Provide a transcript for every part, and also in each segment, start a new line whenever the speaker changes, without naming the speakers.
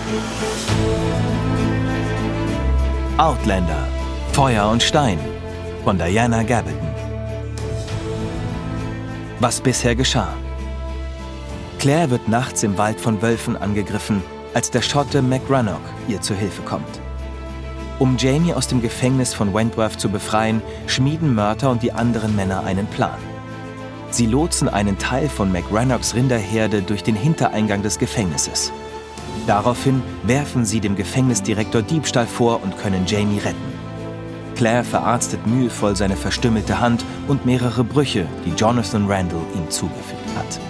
Outlander – Feuer und Stein von Diana Gabaldon. Was bisher geschah. Claire wird nachts im Wald von Wölfen angegriffen, als der Schotte McRannoch ihr zu Hilfe kommt. Um Jamie aus dem Gefängnis von Wentworth zu befreien, schmieden Murtagh und die anderen Männer einen Plan. Sie lotsen einen Teil von McRannochs Rinderherde durch den Hintereingang des Gefängnisses. Daraufhin werfen sie dem Gefängnisdirektor Diebstahl vor und können Jamie retten. Claire verarztet mühevoll seine verstümmelte Hand und mehrere Brüche, die Jonathan Randall ihm zugefügt hat.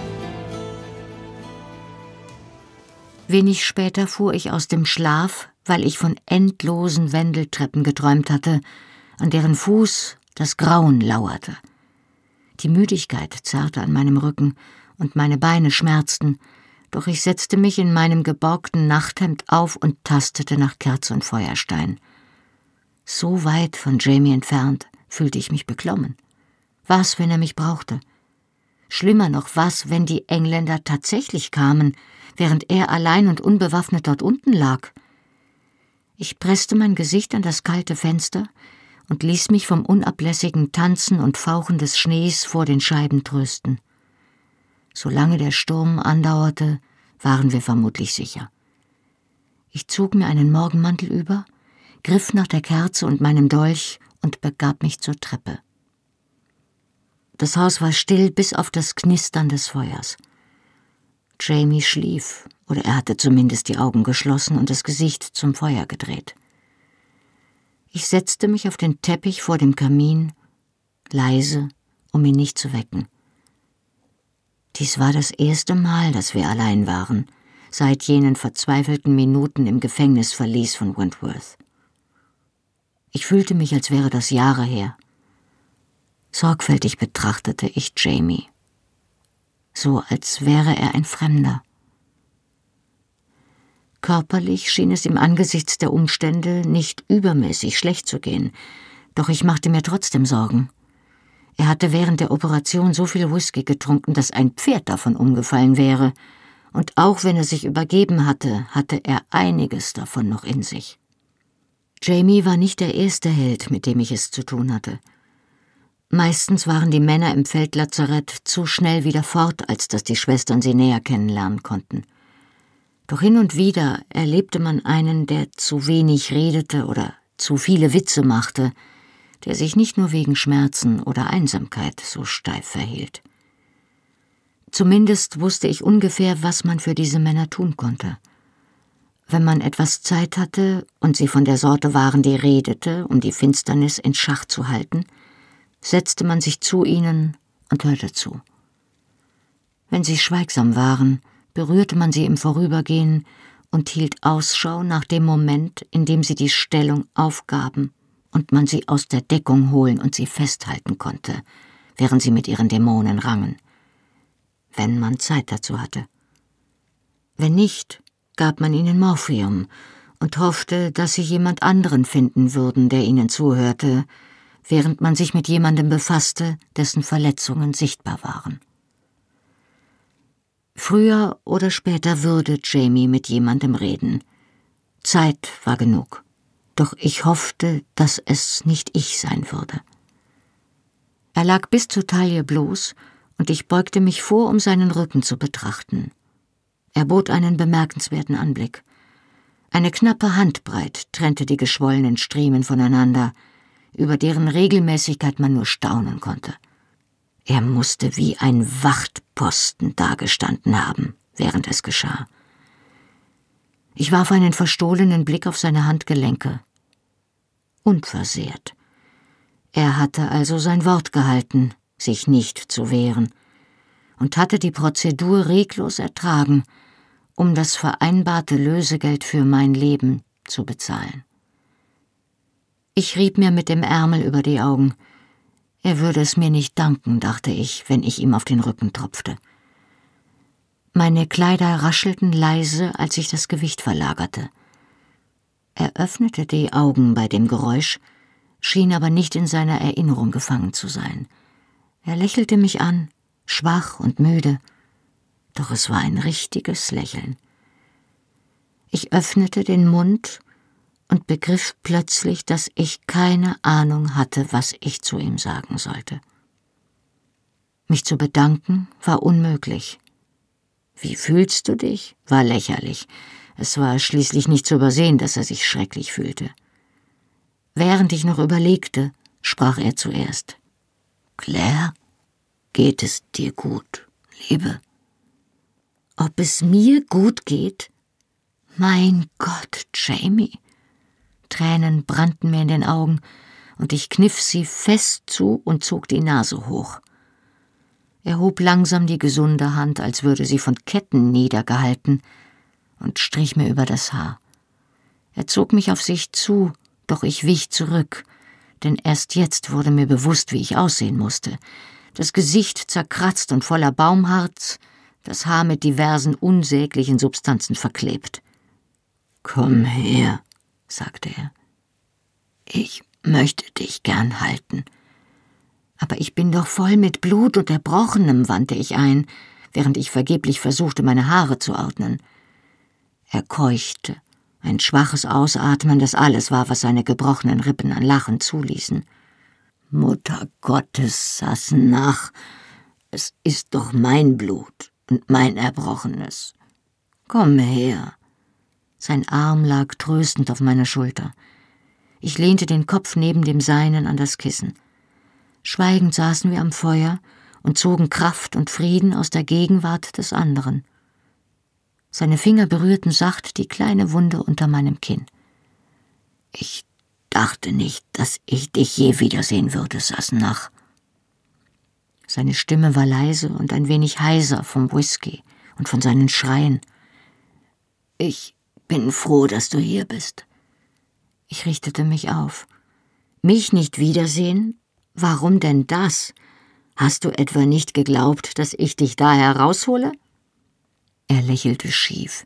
Wenig später fuhr ich aus dem Schlaf, weil ich von endlosen Wendeltreppen geträumt hatte, an deren Fuß das Grauen lauerte. Die Müdigkeit zerrte an meinem Rücken und meine Beine schmerzten, doch ich setzte mich in meinem geborgten Nachthemd auf und tastete nach Kerze und Feuerstein. So weit von Jamie entfernt fühlte ich mich beklommen. Was, wenn er mich brauchte? Schlimmer noch, was, wenn die Engländer tatsächlich kamen, während er allein und unbewaffnet dort unten lag? Ich presste mein Gesicht an das kalte Fenster und ließ mich vom unablässigen Tanzen und Fauchen des Schnees vor den Scheiben trösten. Solange der Sturm andauerte, waren wir vermutlich sicher. Ich zog mir einen Morgenmantel über, griff nach der Kerze und meinem Dolch und begab mich zur Treppe. Das Haus war still bis auf das Knistern des Feuers. Jamie schlief, oder er hatte zumindest die Augen geschlossen und das Gesicht zum Feuer gedreht. Ich setzte mich auf den Teppich vor dem Kamin, leise, um ihn nicht zu wecken. Dies war das erste Mal, dass wir allein waren, seit jenen verzweifelten Minuten im Gefängnisverlies von Wentworth. Ich fühlte mich, als wäre das Jahre her. Sorgfältig betrachtete ich Jamie, so als wäre er ein Fremder. Körperlich schien es ihm angesichts der Umstände nicht übermäßig schlecht zu gehen, doch ich machte mir trotzdem Sorgen. Er hatte während der Operation so viel Whisky getrunken, dass ein Pferd davon umgefallen wäre, und auch wenn er sich übergeben hatte, hatte er einiges davon noch in sich. Jamie war nicht der erste Held, mit dem ich es zu tun hatte. Meistens waren die Männer im Feldlazarett zu schnell wieder fort, als dass die Schwestern sie näher kennenlernen konnten. Doch hin und wieder erlebte man einen, der zu wenig redete oder zu viele Witze machte, der sich nicht nur wegen Schmerzen oder Einsamkeit so steif verhielt. Zumindest wusste ich ungefähr, was man für diese Männer tun konnte. Wenn man etwas Zeit hatte und sie von der Sorte waren, die redete, um die Finsternis in Schach zu halten, setzte man sich zu ihnen und hörte zu. Wenn sie schweigsam waren, berührte man sie im Vorübergehen und hielt Ausschau nach dem Moment, in dem sie die Stellung aufgaben und man sie aus der Deckung holen und sie festhalten konnte, während sie mit ihren Dämonen rangen, wenn man Zeit dazu hatte. Wenn nicht, gab man ihnen Morphium und hoffte, dass sie jemand anderen finden würden, der ihnen zuhörte, während man sich mit jemandem befasste, dessen Verletzungen sichtbar waren. Früher oder später würde Jamie mit jemandem reden. Zeit war genug. Doch ich hoffte, dass es nicht ich sein würde. Er lag bis zur Taille bloß, und ich beugte mich vor, um seinen Rücken zu betrachten. Er bot einen bemerkenswerten Anblick. Eine knappe Handbreit trennte die geschwollenen Striemen voneinander, über deren Regelmäßigkeit man nur staunen konnte. Er musste wie ein Wachtposten dagestanden haben, während es geschah. Ich warf einen verstohlenen Blick auf seine Handgelenke. Unversehrt. Er hatte also sein Wort gehalten, sich nicht zu wehren, und hatte die Prozedur reglos ertragen, um das vereinbarte Lösegeld für mein Leben zu bezahlen. Ich rieb mir mit dem Ärmel über die Augen. Er würde es mir nicht danken, dachte ich, wenn ich ihm auf den Rücken tropfte. Meine Kleider raschelten leise, als ich das Gewicht verlagerte. Er öffnete die Augen bei dem Geräusch, schien aber nicht in seiner Erinnerung gefangen zu sein. Er lächelte mich an, schwach und müde, doch es war ein richtiges Lächeln. Ich öffnete den Mund und begriff plötzlich, dass ich keine Ahnung hatte, was ich zu ihm sagen sollte. Mich zu bedanken war unmöglich. »Wie fühlst du dich?« war lächerlich. Es war schließlich nicht zu übersehen, dass er sich schrecklich fühlte. Während ich noch überlegte, sprach er zuerst. »Claire, geht es dir gut, Liebe?« »Ob es mir gut geht?« »Mein Gott, Jamie!« Tränen brannten mir in den Augen, und ich kniff sie fest zu und zog die Nase hoch. Er hob langsam die gesunde Hand, als würde sie von Ketten niedergehalten, und strich mir über das Haar. Er zog mich auf sich zu, doch ich wich zurück, denn erst jetzt wurde mir bewusst, wie ich aussehen musste. Das Gesicht zerkratzt und voller Baumharz, das Haar mit diversen unsäglichen Substanzen verklebt. »Komm her«, sagte er. »Ich möchte dich gern halten.« »Aber ich bin doch voll mit Blut und Erbrochenem«, wandte ich ein, während ich vergeblich versuchte, meine Haare zu ordnen. Er keuchte, ein schwaches Ausatmen, das alles war, was seine gebrochenen Rippen an Lachen zuließen. »Mutter Gottes, Sassenach, es ist doch mein Blut und mein Erbrochenes. Komm her.« Sein Arm lag tröstend auf meiner Schulter. Ich lehnte den Kopf neben dem seinen an das Kissen. Schweigend saßen wir am Feuer und zogen Kraft und Frieden aus der Gegenwart des anderen. Seine Finger berührten sacht die kleine Wunde unter meinem Kinn. »Ich dachte nicht, dass ich dich je wiedersehen würde, Sassenach.« Seine Stimme war leise und ein wenig heiser vom Whisky und von seinen Schreien. »Ich bin froh, dass du hier bist.« Ich richtete mich auf. »Mich nicht wiedersehen? Warum denn das? Hast du etwa nicht geglaubt, dass ich dich da heraushole?« Er lächelte schief.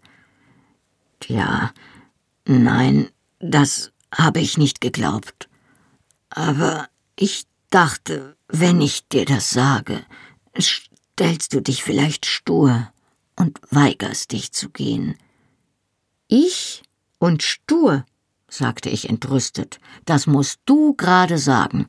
»Ja, nein, das habe ich nicht geglaubt. Aber ich dachte, wenn ich dir das sage, stellst du dich vielleicht stur und weigerst dich zu gehen.« »Ich und stur?«, sagte ich entrüstet. »Das musst du gerade sagen.«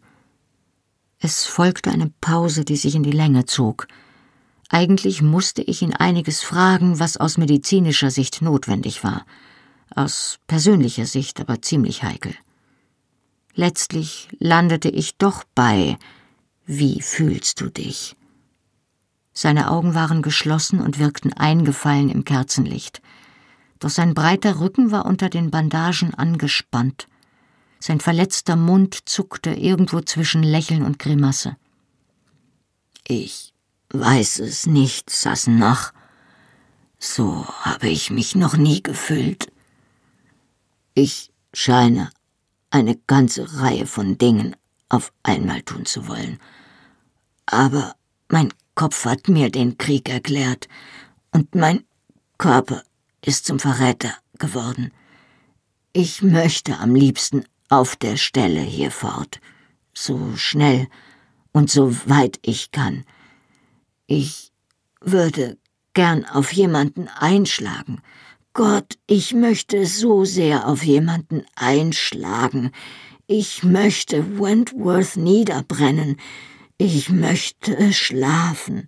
Es folgte eine Pause, die sich in die Länge zog. Eigentlich musste ich ihn einiges fragen, was aus medizinischer Sicht notwendig war. Aus persönlicher Sicht aber ziemlich heikel. Letztlich landete ich doch bei »Wie fühlst du dich?« Seine Augen waren geschlossen und wirkten eingefallen im Kerzenlicht. Doch sein breiter Rücken war unter den Bandagen angespannt. Sein verletzter Mund zuckte irgendwo zwischen Lächeln und Grimasse. »Ich weiß es nicht, Sassenach. So habe ich mich noch nie gefühlt. Ich scheine eine ganze Reihe von Dingen auf einmal tun zu wollen. Aber mein Kopf hat mir den Krieg erklärt und mein Körper ist zum Verräter geworden. Ich möchte am liebsten auf der Stelle hier fort, so schnell und so weit ich kann. Ich würde gern auf jemanden einschlagen. Gott, ich möchte so sehr auf jemanden einschlagen. Ich möchte Wentworth niederbrennen. Ich möchte schlafen.«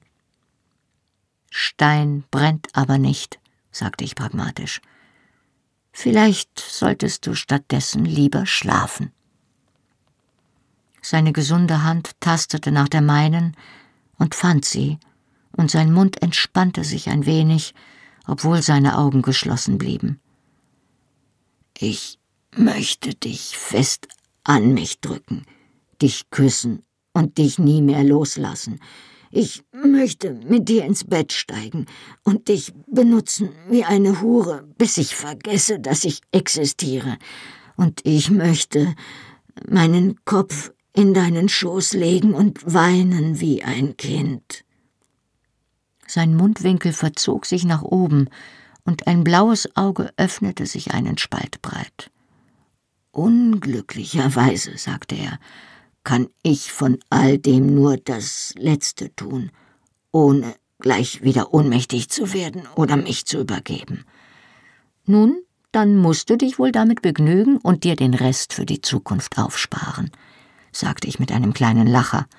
»Stein brennt aber nicht«, sagte ich pragmatisch. »Vielleicht solltest du stattdessen lieber schlafen.« Seine gesunde Hand tastete nach der meinen und fand sie, und sein Mund entspannte sich ein wenig, obwohl seine Augen geschlossen blieben. »Ich möchte dich fest an mich drücken, dich küssen und dich nie mehr loslassen. Ich möchte mit dir ins Bett steigen und dich benutzen wie eine Hure, bis ich vergesse, dass ich existiere. Und ich möchte meinen Kopf in deinen Schoß legen und weinen wie ein Kind.« Sein Mundwinkel verzog sich nach oben, und ein blaues Auge öffnete sich einen Spalt breit. »Unglücklicherweise«, sagte er, »kann ich von all dem nur das Letzte tun, ohne gleich wieder ohnmächtig zu werden oder mich zu übergeben. Nun, dann musst du dich wohl damit begnügen und dir den Rest für die Zukunft aufsparen«, sagte ich mit einem kleinen Lacher.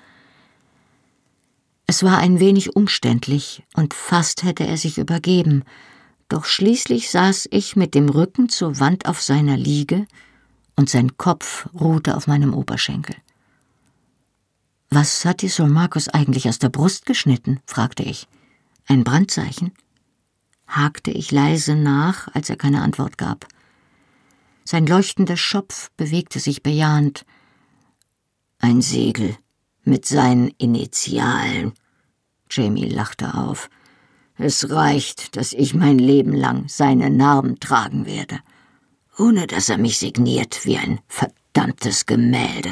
Es war ein wenig umständlich und fast hätte er sich übergeben, doch schließlich saß ich mit dem Rücken zur Wand auf seiner Liege und sein Kopf ruhte auf meinem Oberschenkel. »Was hat dir Sir Marcus eigentlich aus der Brust geschnitten?« fragte ich. »Ein Brandzeichen?« Hakte ich leise nach, als er keine Antwort gab. Sein leuchtender Schopf bewegte sich bejahend. »Ein Segel mit seinen Initialen«, Jamie lachte auf. »Es reicht, dass ich mein Leben lang seine Narben tragen werde, ohne dass er mich signiert wie ein verdammtes Gemälde.«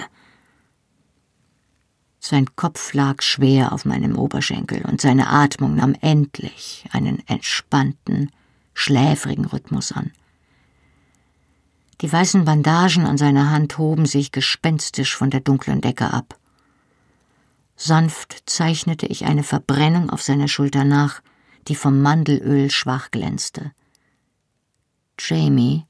Sein Kopf lag schwer auf meinem Oberschenkel und seine Atmung nahm endlich einen entspannten, schläfrigen Rhythmus an. Die weißen Bandagen an seiner Hand hoben sich gespenstisch von der dunklen Decke ab. Sanft zeichnete ich eine Verbrennung auf seiner Schulter nach, die vom Mandelöl schwach glänzte. »Jamie?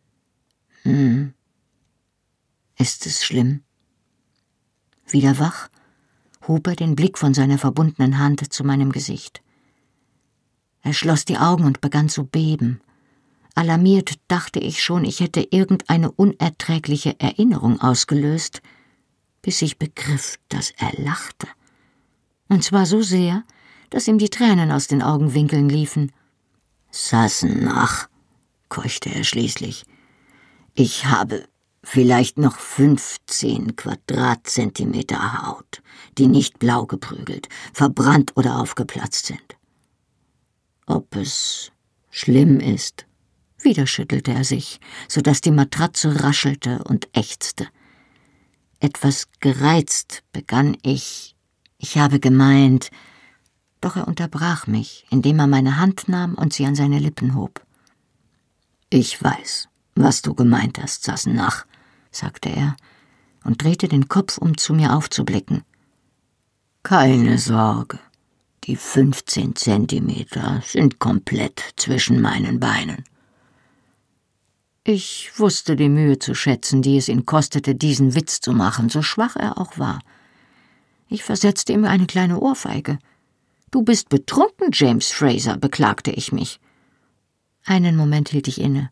Ist es schlimm?« Wieder wach, hob er den Blick von seiner verbundenen Hand zu meinem Gesicht. Er schloss die Augen und begann zu beben. Alarmiert dachte ich schon, ich hätte irgendeine unerträgliche Erinnerung ausgelöst, bis ich begriff, dass er lachte. Und zwar so sehr, dass ihm die Tränen aus den Augenwinkeln liefen. »Sassenach«, keuchte er schließlich, »ich habe vielleicht noch 15 Quadratzentimeter Haut, die nicht blau geprügelt, verbrannt oder aufgeplatzt sind. Ob es schlimm ist?« Wieder schüttelte er sich, so dass die Matratze raschelte und ächzte. Etwas gereizt begann ich. Ich habe gemeint, doch er unterbrach mich, indem er meine Hand nahm und sie an seine Lippen hob. »Ich weiß, was du gemeint hast, Sassenach«, sagte er und drehte den Kopf, um zu mir aufzublicken. »Keine Sorge, die 15 Zentimeter sind komplett zwischen meinen Beinen.« Ich wusste die Mühe zu schätzen, die es ihn kostete, diesen Witz zu machen, so schwach er auch war. Ich versetzte ihm eine kleine Ohrfeige. »Du bist betrunken, James Fraser«, beklagte ich mich. Einen Moment hielt ich inne.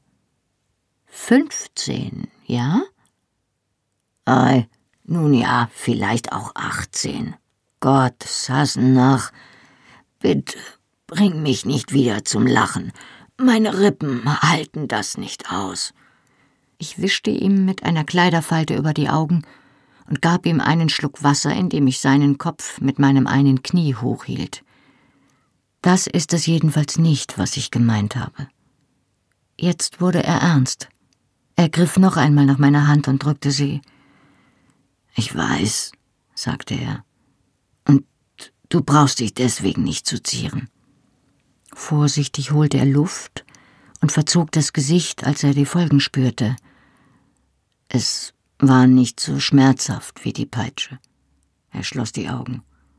15, ja? Ei, nun ja, vielleicht auch 18. Gott, Sassenach, bitte bring mich nicht wieder zum Lachen. Meine Rippen halten das nicht aus.« Ich wischte ihm mit einer Kleiderfalte über die Augen und gab ihm einen Schluck Wasser, indem ich seinen Kopf mit meinem einen Knie hochhielt. »Das ist es jedenfalls nicht, was ich gemeint habe.« Jetzt wurde er ernst. Er griff noch einmal nach meiner Hand und drückte sie. »Ich weiß«, sagte er, »und du brauchst dich deswegen nicht zu zieren.« Vorsichtig holte er Luft und verzog das Gesicht, als er die Folgen spürte. Es war nicht so schmerzhaft wie die Peitsche. Er schloss die Augen.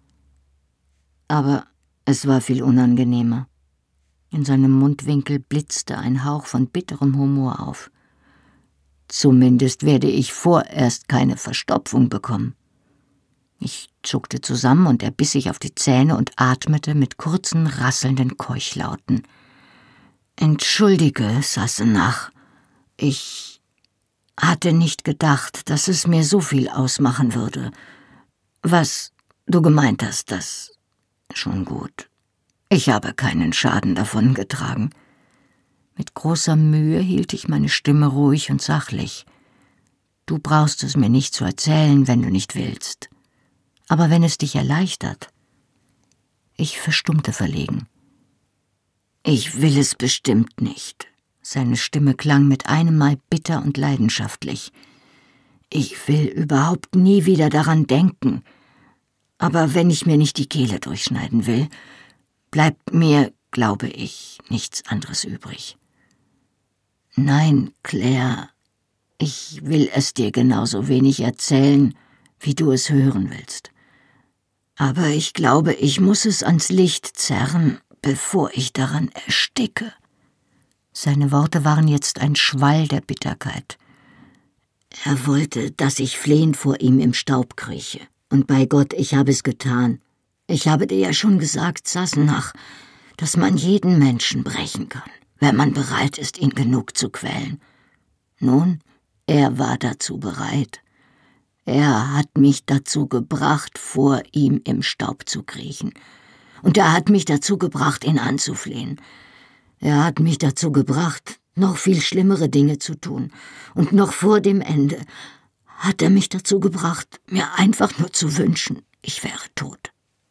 Aber es war viel unangenehmer. In seinem Mundwinkel blitzte ein Hauch von bitterem Humor auf. »Zumindest werde ich vorerst keine Verstopfung bekommen.« Ich zuckte zusammen und er biss sich auf die Zähne und atmete mit kurzen, rasselnden Keuchlauten. »Entschuldige, Sassenach, ich hatte nicht gedacht, dass es mir so viel ausmachen würde. Was du gemeint hast, das schon gut. Ich habe keinen Schaden davon getragen.« Mit großer Mühe hielt ich meine Stimme ruhig und sachlich. »Du brauchst es mir nicht zu erzählen, wenn du nicht willst. Aber wenn es dich erleichtert.« Ich verstummte verlegen. »Ich will es bestimmt nicht.« Seine Stimme klang mit einem Mal bitter und leidenschaftlich. »Ich will überhaupt nie wieder daran denken. Aber wenn ich mir nicht die Kehle durchschneiden will, bleibt mir, glaube ich, nichts anderes übrig.« »Nein, Claire, ich will es dir genauso wenig erzählen, wie du es hören willst. Aber ich glaube, ich muss es ans Licht zerren, bevor ich daran ersticke.« Seine Worte waren jetzt ein Schwall der Bitterkeit. Er wollte, dass ich flehend vor ihm im Staub krieche. Und bei Gott, ich habe es getan. Ich habe dir ja schon gesagt, Sassenach, dass man jeden Menschen brechen kann, wenn man bereit ist, ihn genug zu quälen. Nun, er war dazu bereit. Er hat mich dazu gebracht, vor ihm im Staub zu kriechen. Und er hat mich dazu gebracht, ihn anzuflehen. Er hat mich dazu gebracht, noch viel schlimmere Dinge zu tun. Und noch vor dem Ende hat er mich dazu gebracht, mir einfach nur zu wünschen, ich wäre tot.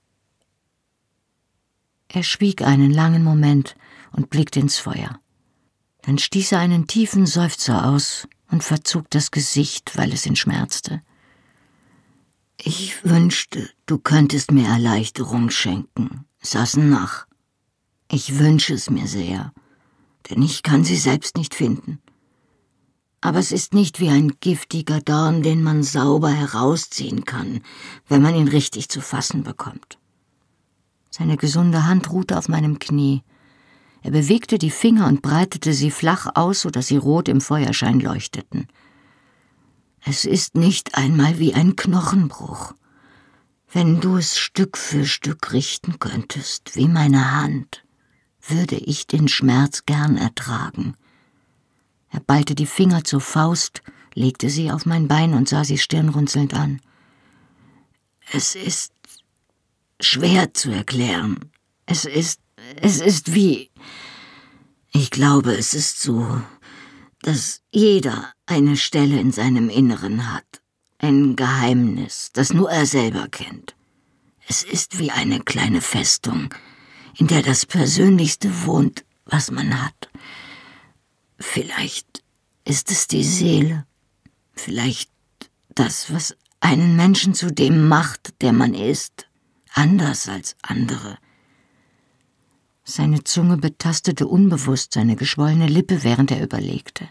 Er schwieg einen langen Moment und blickte ins Feuer. Dann stieß er einen tiefen Seufzer aus und verzog das Gesicht, weil es ihn schmerzte. Ich wünschte, du könntest mir Erleichterung schenken, Sassenach. Ich wünsche es mir sehr, denn ich kann sie selbst nicht finden. Aber es ist nicht wie ein giftiger Dorn, den man sauber herausziehen kann, wenn man ihn richtig zu fassen bekommt. Seine gesunde Hand ruhte auf meinem Knie. Er bewegte die Finger und breitete sie flach aus, sodass sie rot im Feuerschein leuchteten. Es ist nicht einmal wie ein Knochenbruch. Wenn du es Stück für Stück richten könntest, wie meine Hand, würde ich den Schmerz gern ertragen. Er ballte die Finger zur Faust, legte sie auf mein Bein und sah sie stirnrunzelnd an. Es ist schwer zu erklären. Es ist wie... Ich glaube, es ist so, dass jeder eine Stelle in seinem Inneren hat. Ein Geheimnis, das nur er selber kennt. Es ist wie eine kleine Festung, in der das Persönlichste wohnt, was man hat. Vielleicht ist es die Seele, vielleicht das, was einen Menschen zu dem macht, der man ist, anders als andere. Seine Zunge betastete unbewusst seine geschwollene Lippe, während er überlegte.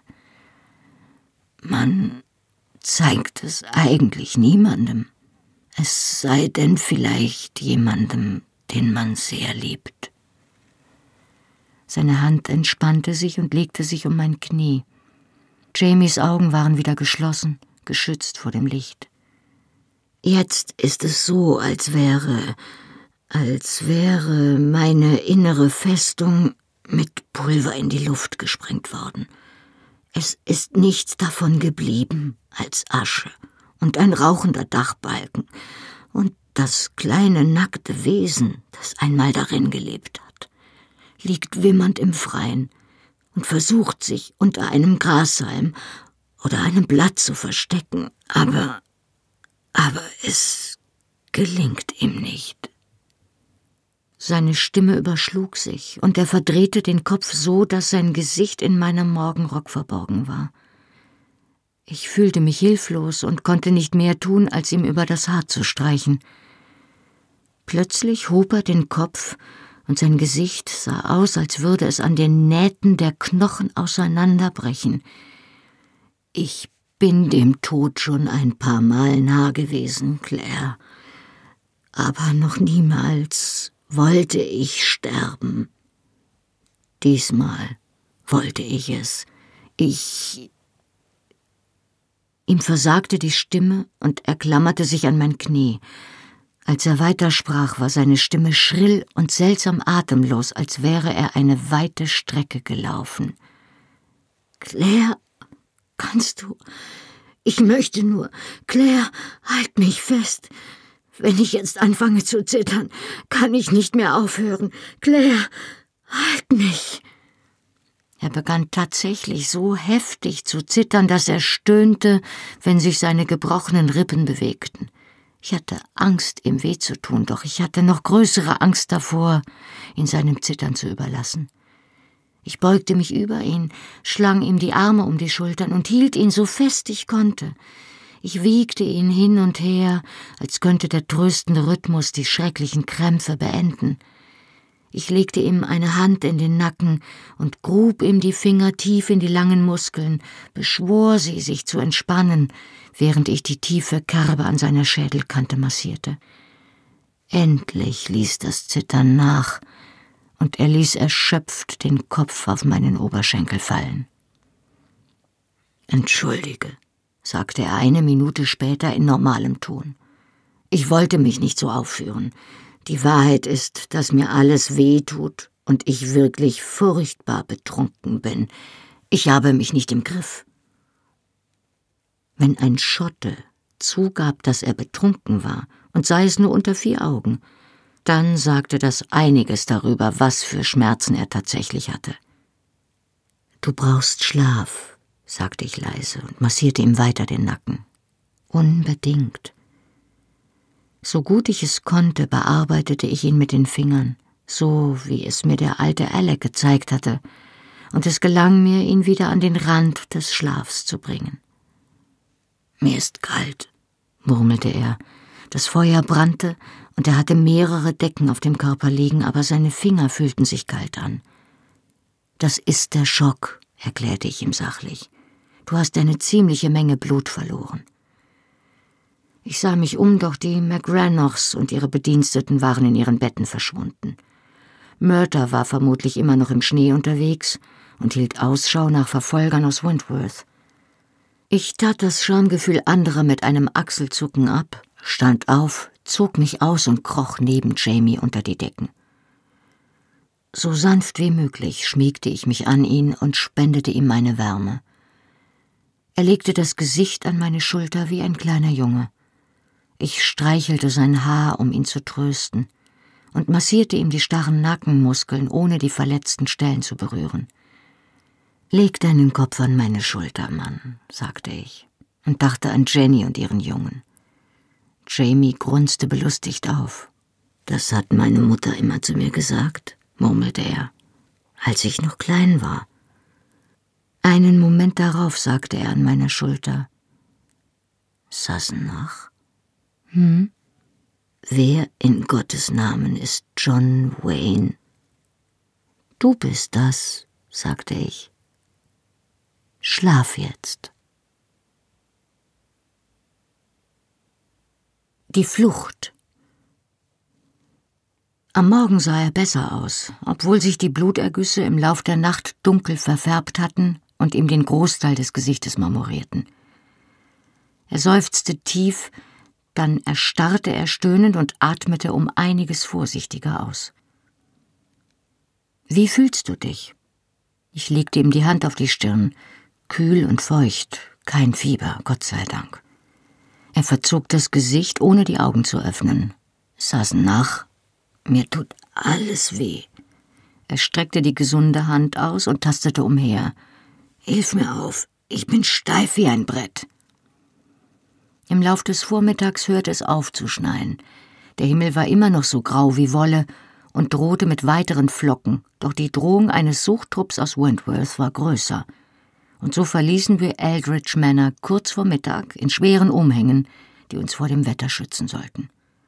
Man zeigt es eigentlich niemandem, es sei denn vielleicht jemandem, den man sehr liebt. Seine Hand entspannte sich und legte sich um mein Knie. Jamies Augen waren wieder geschlossen, geschützt vor dem Licht. Jetzt ist es so, als wäre meine innere Festung mit Pulver in die Luft gesprengt worden. Es ist nichts davon geblieben als Asche und ein rauchender Dachbalken und das kleine nackte Wesen, das einmal darin gelebt hat, liegt wimmernd im Freien und versucht sich unter einem Grashalm oder einem Blatt zu verstecken, aber es gelingt ihm nicht. Seine Stimme überschlug sich, und er verdrehte den Kopf so, dass sein Gesicht in meinem Morgenrock verborgen war. Ich fühlte mich hilflos und konnte nicht mehr tun, als ihm über das Haar zu streichen. Plötzlich hob er den Kopf, und sein Gesicht sah aus, als würde es an den Nähten der Knochen auseinanderbrechen. Ich bin dem Tod schon ein paar Mal nah gewesen, Claire, aber noch niemals wollte ich sterben. Diesmal wollte ich es. Ihm versagte die Stimme und er klammerte sich an mein Knie. Als er weitersprach, war seine Stimme schrill und seltsam atemlos, als wäre er eine weite Strecke gelaufen. »Claire, kannst du? Ich möchte nur. Claire, halt mich fest. Wenn ich jetzt anfange zu zittern, kann ich nicht mehr aufhören. Claire, halt mich!« Er begann tatsächlich so heftig zu zittern, dass er stöhnte, wenn sich seine gebrochenen Rippen bewegten. Ich hatte Angst, ihm weh zu tun, doch ich hatte noch größere Angst davor, ihn seinem Zittern zu überlassen. Ich beugte mich über ihn, schlang ihm die Arme um die Schultern und hielt ihn so fest ich konnte. Ich wiegte ihn hin und her, als könnte der tröstende Rhythmus die schrecklichen Krämpfe beenden. Ich legte ihm eine Hand in den Nacken und grub ihm die Finger tief in die langen Muskeln, beschwor sie, sich zu entspannen, während ich die tiefe Kerbe an seiner Schädelkante massierte. Endlich ließ das Zittern nach, und er ließ erschöpft den Kopf auf meinen Oberschenkel fallen. »Entschuldige«, sagte er eine Minute später in normalem Ton. »Ich wollte mich nicht so aufführen. Die Wahrheit ist, dass mir alles weh tut und ich wirklich furchtbar betrunken bin. Ich habe mich nicht im Griff.« Wenn ein Schotte zugab, dass er betrunken war, und sei es nur unter 4 Augen, dann sagte das einiges darüber, was für Schmerzen er tatsächlich hatte. »Du brauchst Schlaf«, sagte ich leise und massierte ihm weiter den Nacken. »Unbedingt.« So gut ich es konnte, bearbeitete ich ihn mit den Fingern, so wie es mir der alte Alec gezeigt hatte, und es gelang mir, ihn wieder an den Rand des Schlafs zu bringen. »Mir ist kalt«, murmelte er. Das Feuer brannte, und er hatte mehrere Decken auf dem Körper liegen, aber seine Finger fühlten sich kalt an. »Das ist der Schock«, erklärte ich ihm sachlich. »Du hast eine ziemliche Menge Blut verloren.« Ich sah mich um, doch die McRanochs und ihre Bediensteten waren in ihren Betten verschwunden. Murtagh war vermutlich immer noch im Schnee unterwegs und hielt Ausschau nach Verfolgern aus Wentworth. Ich tat das Schamgefühl anderer mit einem Achselzucken ab, stand auf, zog mich aus und kroch neben Jamie unter die Decken. So sanft wie möglich schmiegte ich mich an ihn und spendete ihm meine Wärme. Er legte das Gesicht an meine Schulter wie ein kleiner Junge. Ich streichelte sein Haar, um ihn zu trösten, und massierte ihm die starren Nackenmuskeln, ohne die verletzten Stellen zu berühren. »Leg deinen Kopf an meine Schulter, Mann«, sagte ich, und dachte an Jenny und ihren Jungen. Jamie grunzte belustigt auf. »Das hat meine Mutter immer zu mir gesagt«, murmelte er, »als ich noch klein war.« Einen Moment darauf sagte er an meiner Schulter: »Sassenach? Wer in Gottes Namen ist John Wayne?« »Du bist das«, sagte ich. »Schlaf jetzt.« Die Flucht. Am Morgen sah er besser aus, obwohl sich die Blutergüsse im Lauf der Nacht dunkel verfärbt hatten und ihm den Großteil des Gesichtes marmorierten. Er seufzte tief, dann erstarrte er stöhnend und atmete um einiges vorsichtiger aus. »Wie fühlst du dich?« Ich legte ihm die Hand auf die Stirn, kühl und feucht, kein Fieber, Gott sei Dank. Er verzog das Gesicht, ohne die Augen zu öffnen. »Sassenach, mir tut alles weh.« Er streckte die gesunde Hand aus und tastete umher. »Hilf mir auf, ich bin steif wie ein Brett.« Im Lauf des Vormittags hörte es auf zu schneien. Der Himmel war immer noch so grau wie Wolle und drohte mit weiteren Flocken, doch die Drohung eines Suchtrupps aus Wentworth war größer. Und so verließen wir Eldridge Manor kurz vor Mittag in schweren Umhängen, die uns vor dem Wetter schützen sollten.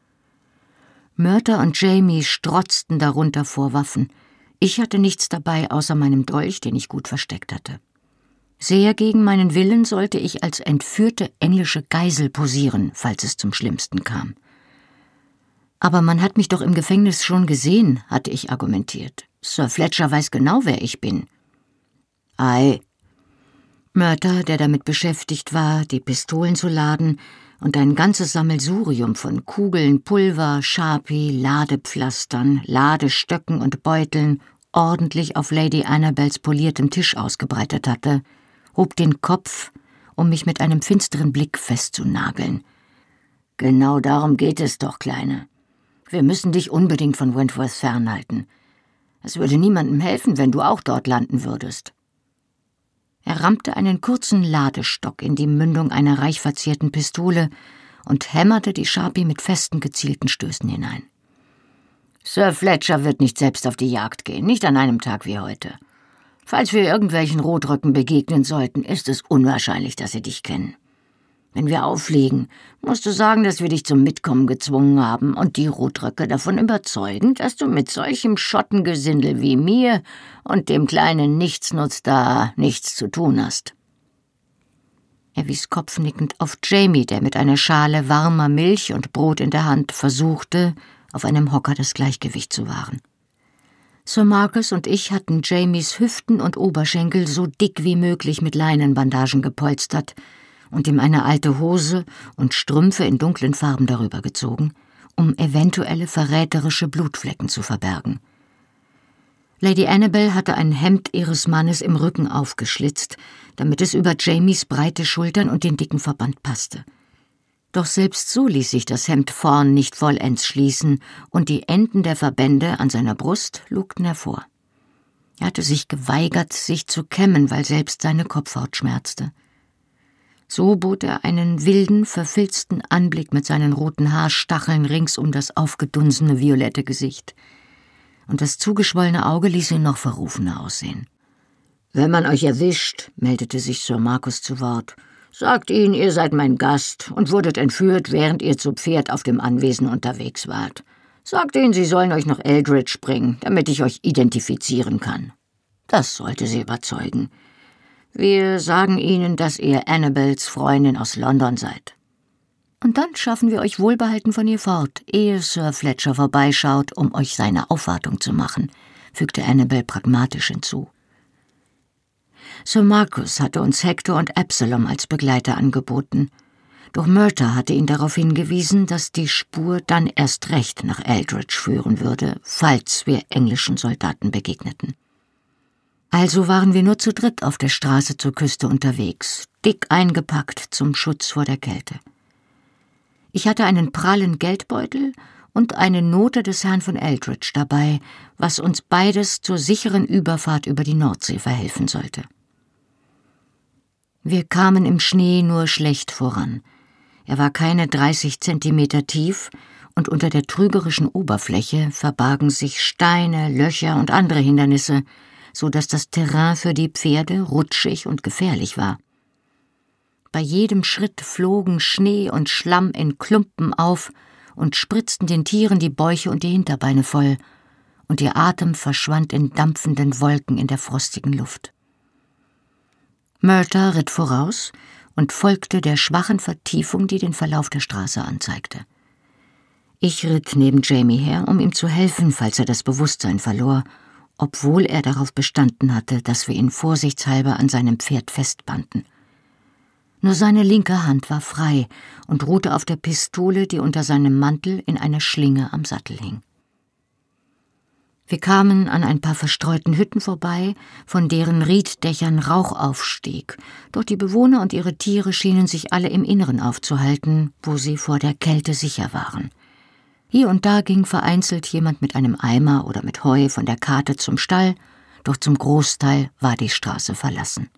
Murtagh und Jamie strotzten darunter vor Waffen. Ich hatte nichts dabei außer meinem Dolch, den ich gut versteckt hatte. Sehr gegen meinen Willen sollte ich als entführte englische Geisel posieren, falls es zum Schlimmsten kam. »Aber man hat mich doch im Gefängnis schon gesehen«, hatte ich argumentiert. »Sir Fletcher weiß genau, wer ich bin.« »Ei.« Murtagh, der damit beschäftigt war, die Pistolen zu laden und ein ganzes Sammelsurium von Kugeln, Pulver, Sharpie, Ladepflastern, Ladestöcken und Beuteln ordentlich auf Lady Annabels poliertem Tisch ausgebreitet hatte, hob den Kopf, um mich mit einem finsteren Blick festzunageln. »Genau darum geht es doch, Kleine. Wir müssen dich unbedingt von Wentworth fernhalten. Es würde niemandem helfen, wenn du auch dort landen würdest.« Er rammte einen kurzen Ladestock in die Mündung einer reich verzierten Pistole und hämmerte die Sharpie mit festen, gezielten Stößen hinein. »Sir Fletcher wird nicht selbst auf die Jagd gehen, nicht an einem Tag wie heute. Falls wir irgendwelchen Rotröcken begegnen sollten, ist es unwahrscheinlich, dass sie dich kennen. Wenn wir auffliegen, musst du sagen, dass wir dich zum Mitkommen gezwungen haben und die Rotröcke davon überzeugen, dass du mit solchem Schottengesindel wie mir und dem kleinen Nichtsnutz da nichts zu tun hast.« Er wies kopfnickend auf Jamie, der mit einer Schale warmer Milch und Brot in der Hand versuchte, auf einem Hocker das Gleichgewicht zu wahren. Sir Marcus und ich hatten Jamies Hüften und Oberschenkel so dick wie möglich mit Leinenbandagen gepolstert und ihm eine alte Hose und Strümpfe in dunklen Farben darüber gezogen, um eventuelle verräterische Blutflecken zu verbergen. Lady Annabel hatte ein Hemd ihres Mannes im Rücken aufgeschlitzt, damit es über Jamies breite Schultern und den dicken Verband passte. Doch selbst so ließ sich das Hemd vorn nicht vollends schließen, und die Enden der Verbände an seiner Brust lugten hervor. Er hatte sich geweigert, sich zu kämmen, weil selbst seine Kopfhaut schmerzte. So bot er einen wilden, verfilzten Anblick mit seinen roten Haarstacheln rings um das aufgedunsene violette Gesicht. Und das zugeschwollene Auge ließ ihn noch verrufener aussehen. »Wenn man euch erwischt«, meldete sich Sir Marcus zu Wort, »sagt ihnen, ihr seid mein Gast und wurdet entführt, während ihr zu Pferd auf dem Anwesen unterwegs wart. Sagt ihnen, sie sollen euch nach Eldridge bringen, damit ich euch identifizieren kann. Das sollte sie überzeugen. Wir sagen ihnen, dass ihr Annabels Freundin aus London seid. Und dann schaffen wir euch wohlbehalten von ihr fort, ehe Sir Fletcher vorbeischaut, um euch seine Aufwartung zu machen«, fügte Annabel pragmatisch hinzu. Sir Marcus hatte uns Hector und Absalom als Begleiter angeboten, doch Murta hatte ihn darauf hingewiesen, dass die Spur dann erst recht nach Eldridge führen würde, falls wir englischen Soldaten begegneten. Also waren wir nur zu dritt auf der Straße zur Küste unterwegs, dick eingepackt zum Schutz vor der Kälte. Ich hatte einen prallen Geldbeutel und eine Note des Herrn von Eldridge dabei, was uns beides zur sicheren Überfahrt über die Nordsee verhelfen sollte. Wir kamen im Schnee nur schlecht voran. Er war keine 30 Zentimeter tief, und unter der trügerischen Oberfläche verbargen sich Steine, Löcher und andere Hindernisse, so dass das Terrain für die Pferde rutschig und gefährlich war. Bei jedem Schritt flogen Schnee und Schlamm in Klumpen auf und spritzten den Tieren die Bäuche und die Hinterbeine voll, und ihr Atem verschwand in dampfenden Wolken in der frostigen Luft. Murta ritt voraus und folgte der schwachen Vertiefung, die den Verlauf der Straße anzeigte. Ich ritt neben Jamie her, um ihm zu helfen, falls er das Bewusstsein verlor, obwohl er darauf bestanden hatte, dass wir ihn vorsichtshalber an seinem Pferd festbanden. Nur seine linke Hand war frei und ruhte auf der Pistole, die unter seinem Mantel in einer Schlinge am Sattel hing. Wir kamen an ein paar verstreuten Hütten vorbei, von deren Rieddächern Rauch aufstieg, doch die Bewohner und ihre Tiere schienen sich alle im Inneren aufzuhalten, wo sie vor der Kälte sicher waren. Hier und da ging vereinzelt jemand mit einem Eimer oder mit Heu von der Kate zum Stall, doch zum Großteil war die Straße verlassen.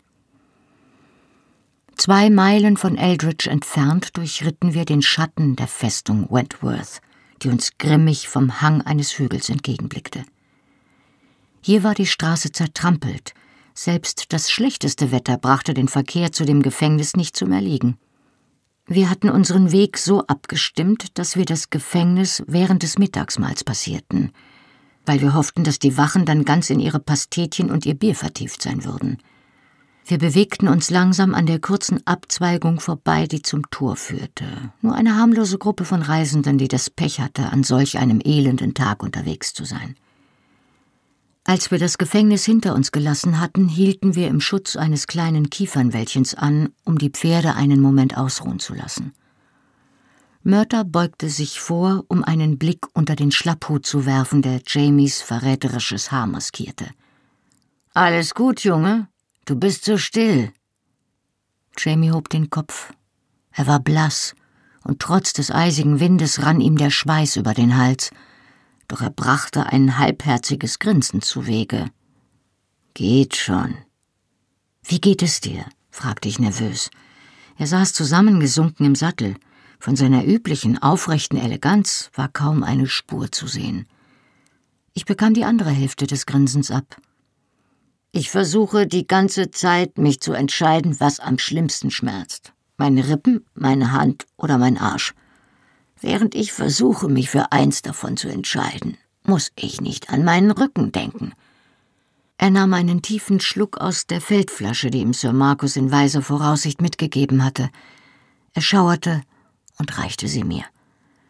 2 Meilen von Eldridge entfernt durchritten wir den Schatten der Festung Wentworth, die uns grimmig vom Hang eines Hügels entgegenblickte. Hier war die Straße zertrampelt, selbst das schlechteste Wetter brachte den Verkehr zu dem Gefängnis nicht zum Erliegen. Wir hatten unseren Weg so abgestimmt, dass wir das Gefängnis während des Mittagsmahls passierten, weil wir hofften, dass die Wachen dann ganz in ihre Pastetchen und ihr Bier vertieft sein würden. Wir bewegten uns langsam an der kurzen Abzweigung vorbei, die zum Tor führte. Nur eine harmlose Gruppe von Reisenden, die das Pech hatte, an solch einem elenden Tag unterwegs zu sein. Als wir das Gefängnis hinter uns gelassen hatten, hielten wir im Schutz eines kleinen Kiefernwäldchens an, um die Pferde einen Moment ausruhen zu lassen. Murta beugte sich vor, um einen Blick unter den Schlapphut zu werfen, der Jamies verräterisches Haar maskierte. »Alles gut, Junge? Du bist so still.« Jamie hob den Kopf. Er war blass, und trotz des eisigen Windes rann ihm der Schweiß über den Hals, doch er brachte ein halbherziges Grinsen zuwege. »Geht schon.« »Wie geht es dir?« fragte ich nervös. Er saß zusammengesunken im Sattel. Von seiner üblichen, aufrechten Eleganz war kaum eine Spur zu sehen. Ich bekam die andere Hälfte des Grinsens ab. »Ich versuche die ganze Zeit, mich zu entscheiden, was am schlimmsten schmerzt. Meine Rippen, meine Hand oder mein Arsch. Während ich versuche, mich für eins davon zu entscheiden, muss ich nicht an meinen Rücken denken.« Er nahm einen tiefen Schluck aus der Feldflasche, die ihm Sir Marcus in weiser Voraussicht mitgegeben hatte. Er schauerte und reichte sie mir.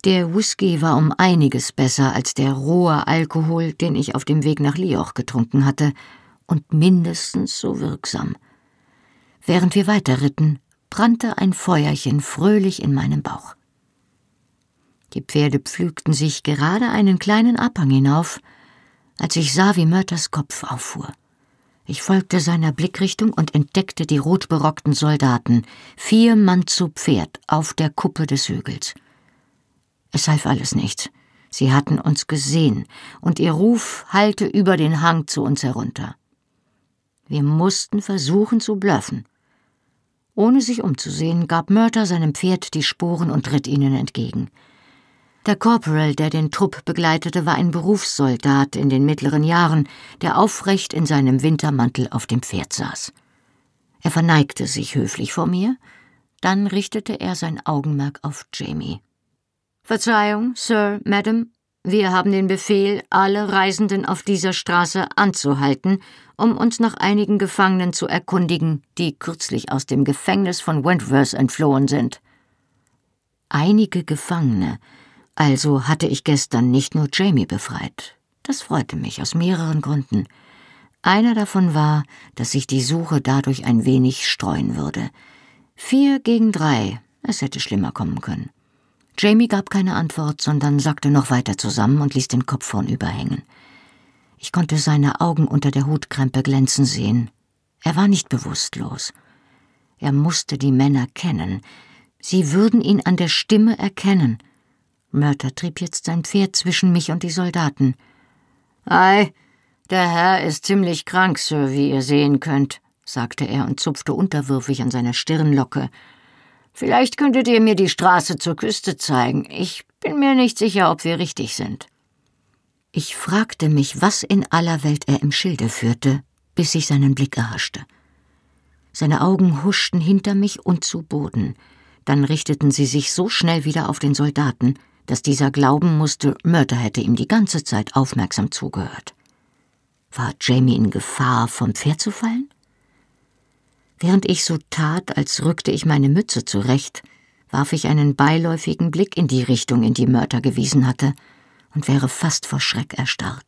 Der Whisky war um einiges besser als der rohe Alkohol, den ich auf dem Weg nach Lioch getrunken hatte, und mindestens so wirksam. Während wir weiterritten, brannte ein Feuerchen fröhlich in meinem Bauch. Die Pferde pflügten sich gerade einen kleinen Abhang hinauf, als ich sah, wie Murters Kopf auffuhr. Ich folgte seiner Blickrichtung und entdeckte die rotberockten Soldaten, 4 Mann zu Pferd, auf der Kuppe des Hügels. Es half alles nichts. Sie hatten uns gesehen, und ihr Ruf hallte über den Hang zu uns herunter. Wir mussten versuchen zu bluffen. Ohne sich umzusehen, gab Murter seinem Pferd die Sporen und ritt ihnen entgegen. Der Corporal, der den Trupp begleitete, war ein Berufssoldat in den mittleren Jahren, der aufrecht in seinem Wintermantel auf dem Pferd saß. Er verneigte sich höflich vor mir, dann richtete er sein Augenmerk auf Jamie. »Verzeihung, Sir, Madam, wir haben den Befehl, alle Reisenden auf dieser Straße anzuhalten, um uns nach einigen Gefangenen zu erkundigen, die kürzlich aus dem Gefängnis von Wentworth entflohen sind.« Einige Gefangene. Also hatte ich gestern nicht nur Jamie befreit. Das freute mich aus mehreren Gründen. Einer davon war, dass sich die Suche dadurch ein wenig streuen würde. 4 gegen 3, es hätte schlimmer kommen können. Jamie gab keine Antwort, sondern sackte noch weiter zusammen und ließ den Kopf vornüber hängen. Ich konnte seine Augen unter der Hutkrempe glänzen sehen. Er war nicht bewusstlos. Er musste die Männer kennen. Sie würden ihn an der Stimme erkennen. Murter trieb jetzt sein Pferd zwischen mich und die Soldaten. »Ei, der Herr ist ziemlich krank, Sir, wie ihr sehen könnt«, sagte er und zupfte unterwürfig an seiner Stirnlocke. »Vielleicht könntet ihr mir die Straße zur Küste zeigen. Ich bin mir nicht sicher, ob wir richtig sind.« Ich fragte mich, was in aller Welt er im Schilde führte, bis ich seinen Blick erhaschte. Seine Augen huschten hinter mich und zu Boden. Dann richteten sie sich so schnell wieder auf den Soldaten, dass dieser glauben musste, Murter hätte ihm die ganze Zeit aufmerksam zugehört. War Jamie in Gefahr, vom Pferd zu fallen? Während ich so tat, als rückte ich meine Mütze zurecht, warf ich einen beiläufigen Blick in die Richtung, in die Murter gewiesen hatte, und wäre fast vor Schreck erstarrt.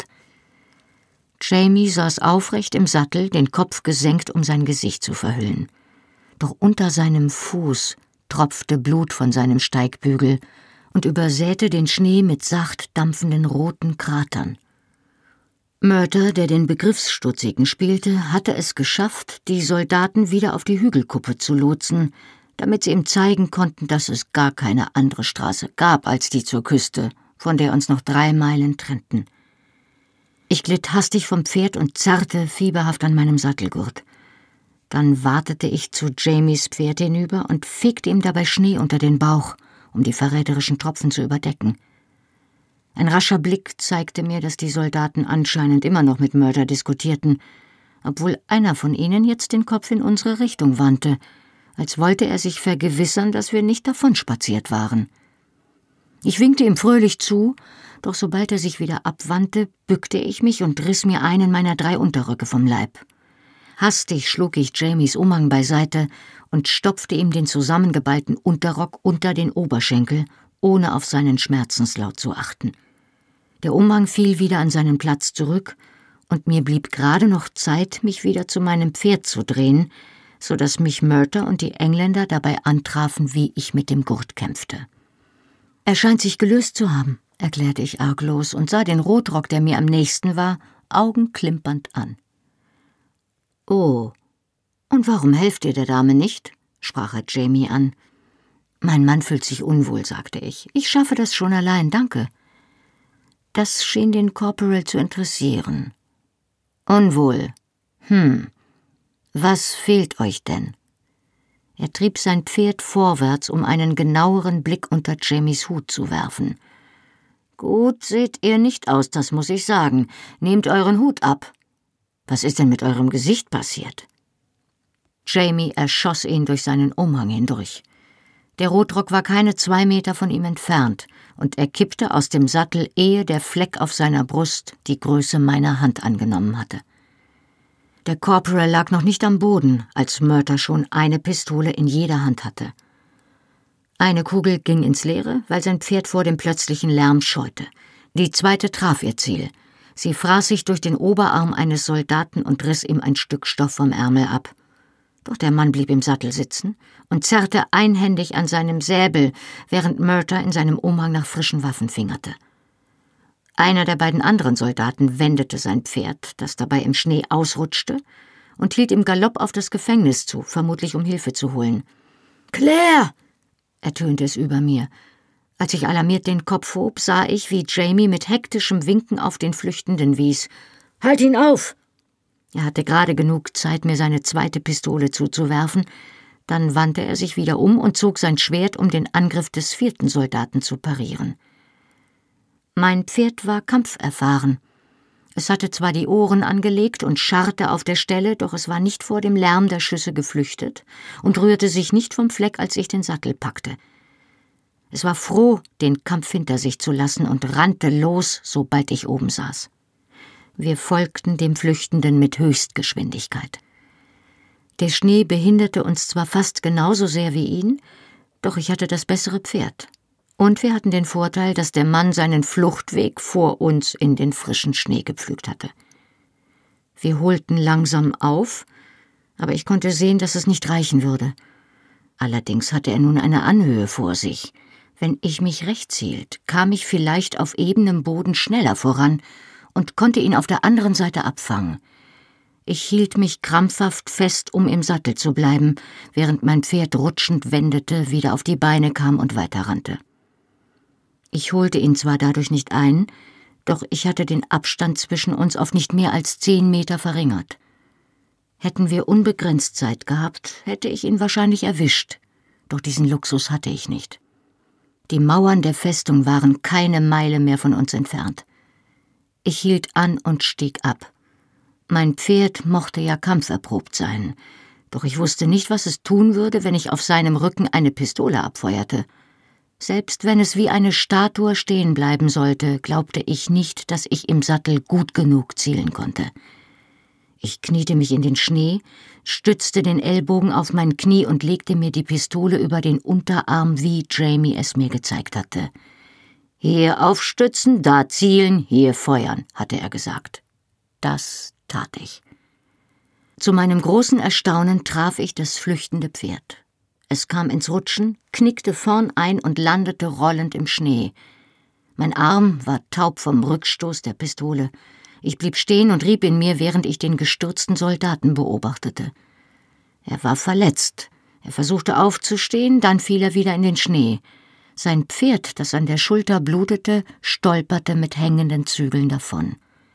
Jamie saß aufrecht im Sattel, den Kopf gesenkt, um sein Gesicht zu verhüllen. Doch unter seinem Fuß tropfte Blut von seinem Steigbügel und übersäte den Schnee mit sacht dampfenden roten Kratern. Murter, der den Begriffsstutzigen spielte, hatte es geschafft, die Soldaten wieder auf die Hügelkuppe zu lotsen, damit sie ihm zeigen konnten, dass es gar keine andere Straße gab als die zur Küste, von der uns noch 3 Meilen trennten. Ich glitt hastig vom Pferd und zerrte fieberhaft an meinem Sattelgurt. Dann watete ich zu Jamies Pferd hinüber und fegte ihm dabei Schnee unter den Bauch, um die verräterischen Tropfen zu überdecken. Ein rascher Blick zeigte mir, dass die Soldaten anscheinend immer noch mit Murter diskutierten, obwohl einer von ihnen jetzt den Kopf in unsere Richtung wandte, als wollte er sich vergewissern, dass wir nicht davonspaziert waren. Ich winkte ihm fröhlich zu, doch sobald er sich wieder abwandte, bückte ich mich und riss mir einen meiner 3 Unterröcke vom Leib. Hastig schlug ich Jamies Umhang beiseite und stopfte ihm den zusammengeballten Unterrock unter den Oberschenkel, ohne auf seinen Schmerzenslaut zu achten. Der Umhang fiel wieder an seinen Platz zurück, und mir blieb gerade noch Zeit, mich wieder zu meinem Pferd zu drehen, so dass mich Murter und die Engländer dabei antrafen, wie ich mit dem Gurt kämpfte. »Er scheint sich gelöst zu haben«, erklärte ich arglos und sah den Rotrock, der mir am nächsten war, augenklimpernd an. »Oh, und warum helft ihr der Dame nicht?« sprach er Jamie an. »Mein Mann fühlt sich unwohl«, sagte ich. »Ich schaffe das schon allein, danke.« Das schien den Corporal zu interessieren. »Unwohl. Was fehlt euch denn?« Er trieb sein Pferd vorwärts, um einen genaueren Blick unter Jamies Hut zu werfen. »Gut seht ihr nicht aus, das muss ich sagen. Nehmt euren Hut ab. Was ist denn mit eurem Gesicht passiert?« Jamie erschoss ihn durch seinen Umhang hindurch. Der Rotrock war keine 2 Meter von ihm entfernt, und er kippte aus dem Sattel, ehe der Fleck auf seiner Brust die Größe meiner Hand angenommen hatte. Der Corporal lag noch nicht am Boden, als Murter schon eine Pistole in jeder Hand hatte. Eine Kugel ging ins Leere, weil sein Pferd vor dem plötzlichen Lärm scheute. Die zweite traf ihr Ziel. Sie fraß sich durch den Oberarm eines Soldaten und riss ihm ein Stück Stoff vom Ärmel ab. Doch der Mann blieb im Sattel sitzen und zerrte einhändig an seinem Säbel, während Murtagh in seinem Umhang nach frischen Waffen fingerte. Einer der beiden anderen Soldaten wendete sein Pferd, das dabei im Schnee ausrutschte, und hielt im Galopp auf das Gefängnis zu, vermutlich um Hilfe zu holen. »Claire!« ertönte es über mir. Als ich alarmiert den Kopf hob, sah ich, wie Jamie mit hektischem Winken auf den Flüchtenden wies. »Halt ihn auf!« Er hatte gerade genug Zeit, mir seine zweite Pistole zuzuwerfen. Dann wandte er sich wieder um und zog sein Schwert, um den Angriff des vierten Soldaten zu parieren. Mein Pferd war kampferfahren. Es hatte zwar die Ohren angelegt und scharrte auf der Stelle, doch es war nicht vor dem Lärm der Schüsse geflüchtet und rührte sich nicht vom Fleck, als ich den Sattel packte. Es war froh, den Kampf hinter sich zu lassen und rannte los, sobald ich oben saß. Wir folgten dem Flüchtenden mit Höchstgeschwindigkeit. Der Schnee behinderte uns zwar fast genauso sehr wie ihn, doch ich hatte das bessere Pferd. Und wir hatten den Vorteil, dass der Mann seinen Fluchtweg vor uns in den frischen Schnee gepflügt hatte. Wir holten langsam auf, aber ich konnte sehen, dass es nicht reichen würde. Allerdings hatte er nun eine Anhöhe vor sich. Wenn ich mich rechts hielt, kam ich vielleicht auf ebenem Boden schneller voran und konnte ihn auf der anderen Seite abfangen. Ich hielt mich krampfhaft fest, um im Sattel zu bleiben, während mein Pferd rutschend wendete, wieder auf die Beine kam und weiterrannte. Ich holte ihn zwar dadurch nicht ein, doch ich hatte den Abstand zwischen uns auf nicht mehr als 10 Meter verringert. Hätten wir unbegrenzt Zeit gehabt, hätte ich ihn wahrscheinlich erwischt, doch diesen Luxus hatte ich nicht. Die Mauern der Festung waren keine Meile mehr von uns entfernt. Ich hielt an und stieg ab. Mein Pferd mochte ja kampferprobt sein, doch ich wusste nicht, was es tun würde, wenn ich auf seinem Rücken eine Pistole abfeuerte. Selbst wenn es wie eine Statue stehen bleiben sollte, glaubte ich nicht, dass ich im Sattel gut genug zielen konnte. Ich kniete mich in den Schnee, stützte den Ellbogen auf mein Knie und legte mir die Pistole über den Unterarm, wie Jamie es mir gezeigt hatte. »Hier aufstützen, da zielen, hier feuern«, hatte er gesagt. Das tat ich. Zu meinem großen Erstaunen traf ich das flüchtende Pferd. Es kam ins Rutschen, knickte vorn ein und landete rollend im Schnee. Mein Arm war taub vom Rückstoß der Pistole. Ich blieb stehen und rieb in mir, während ich den gestürzten Soldaten beobachtete. Er war verletzt. Er versuchte aufzustehen, dann fiel er wieder in den Schnee. Sein Pferd, das an der Schulter blutete, stolperte mit hängenden Zügeln davon.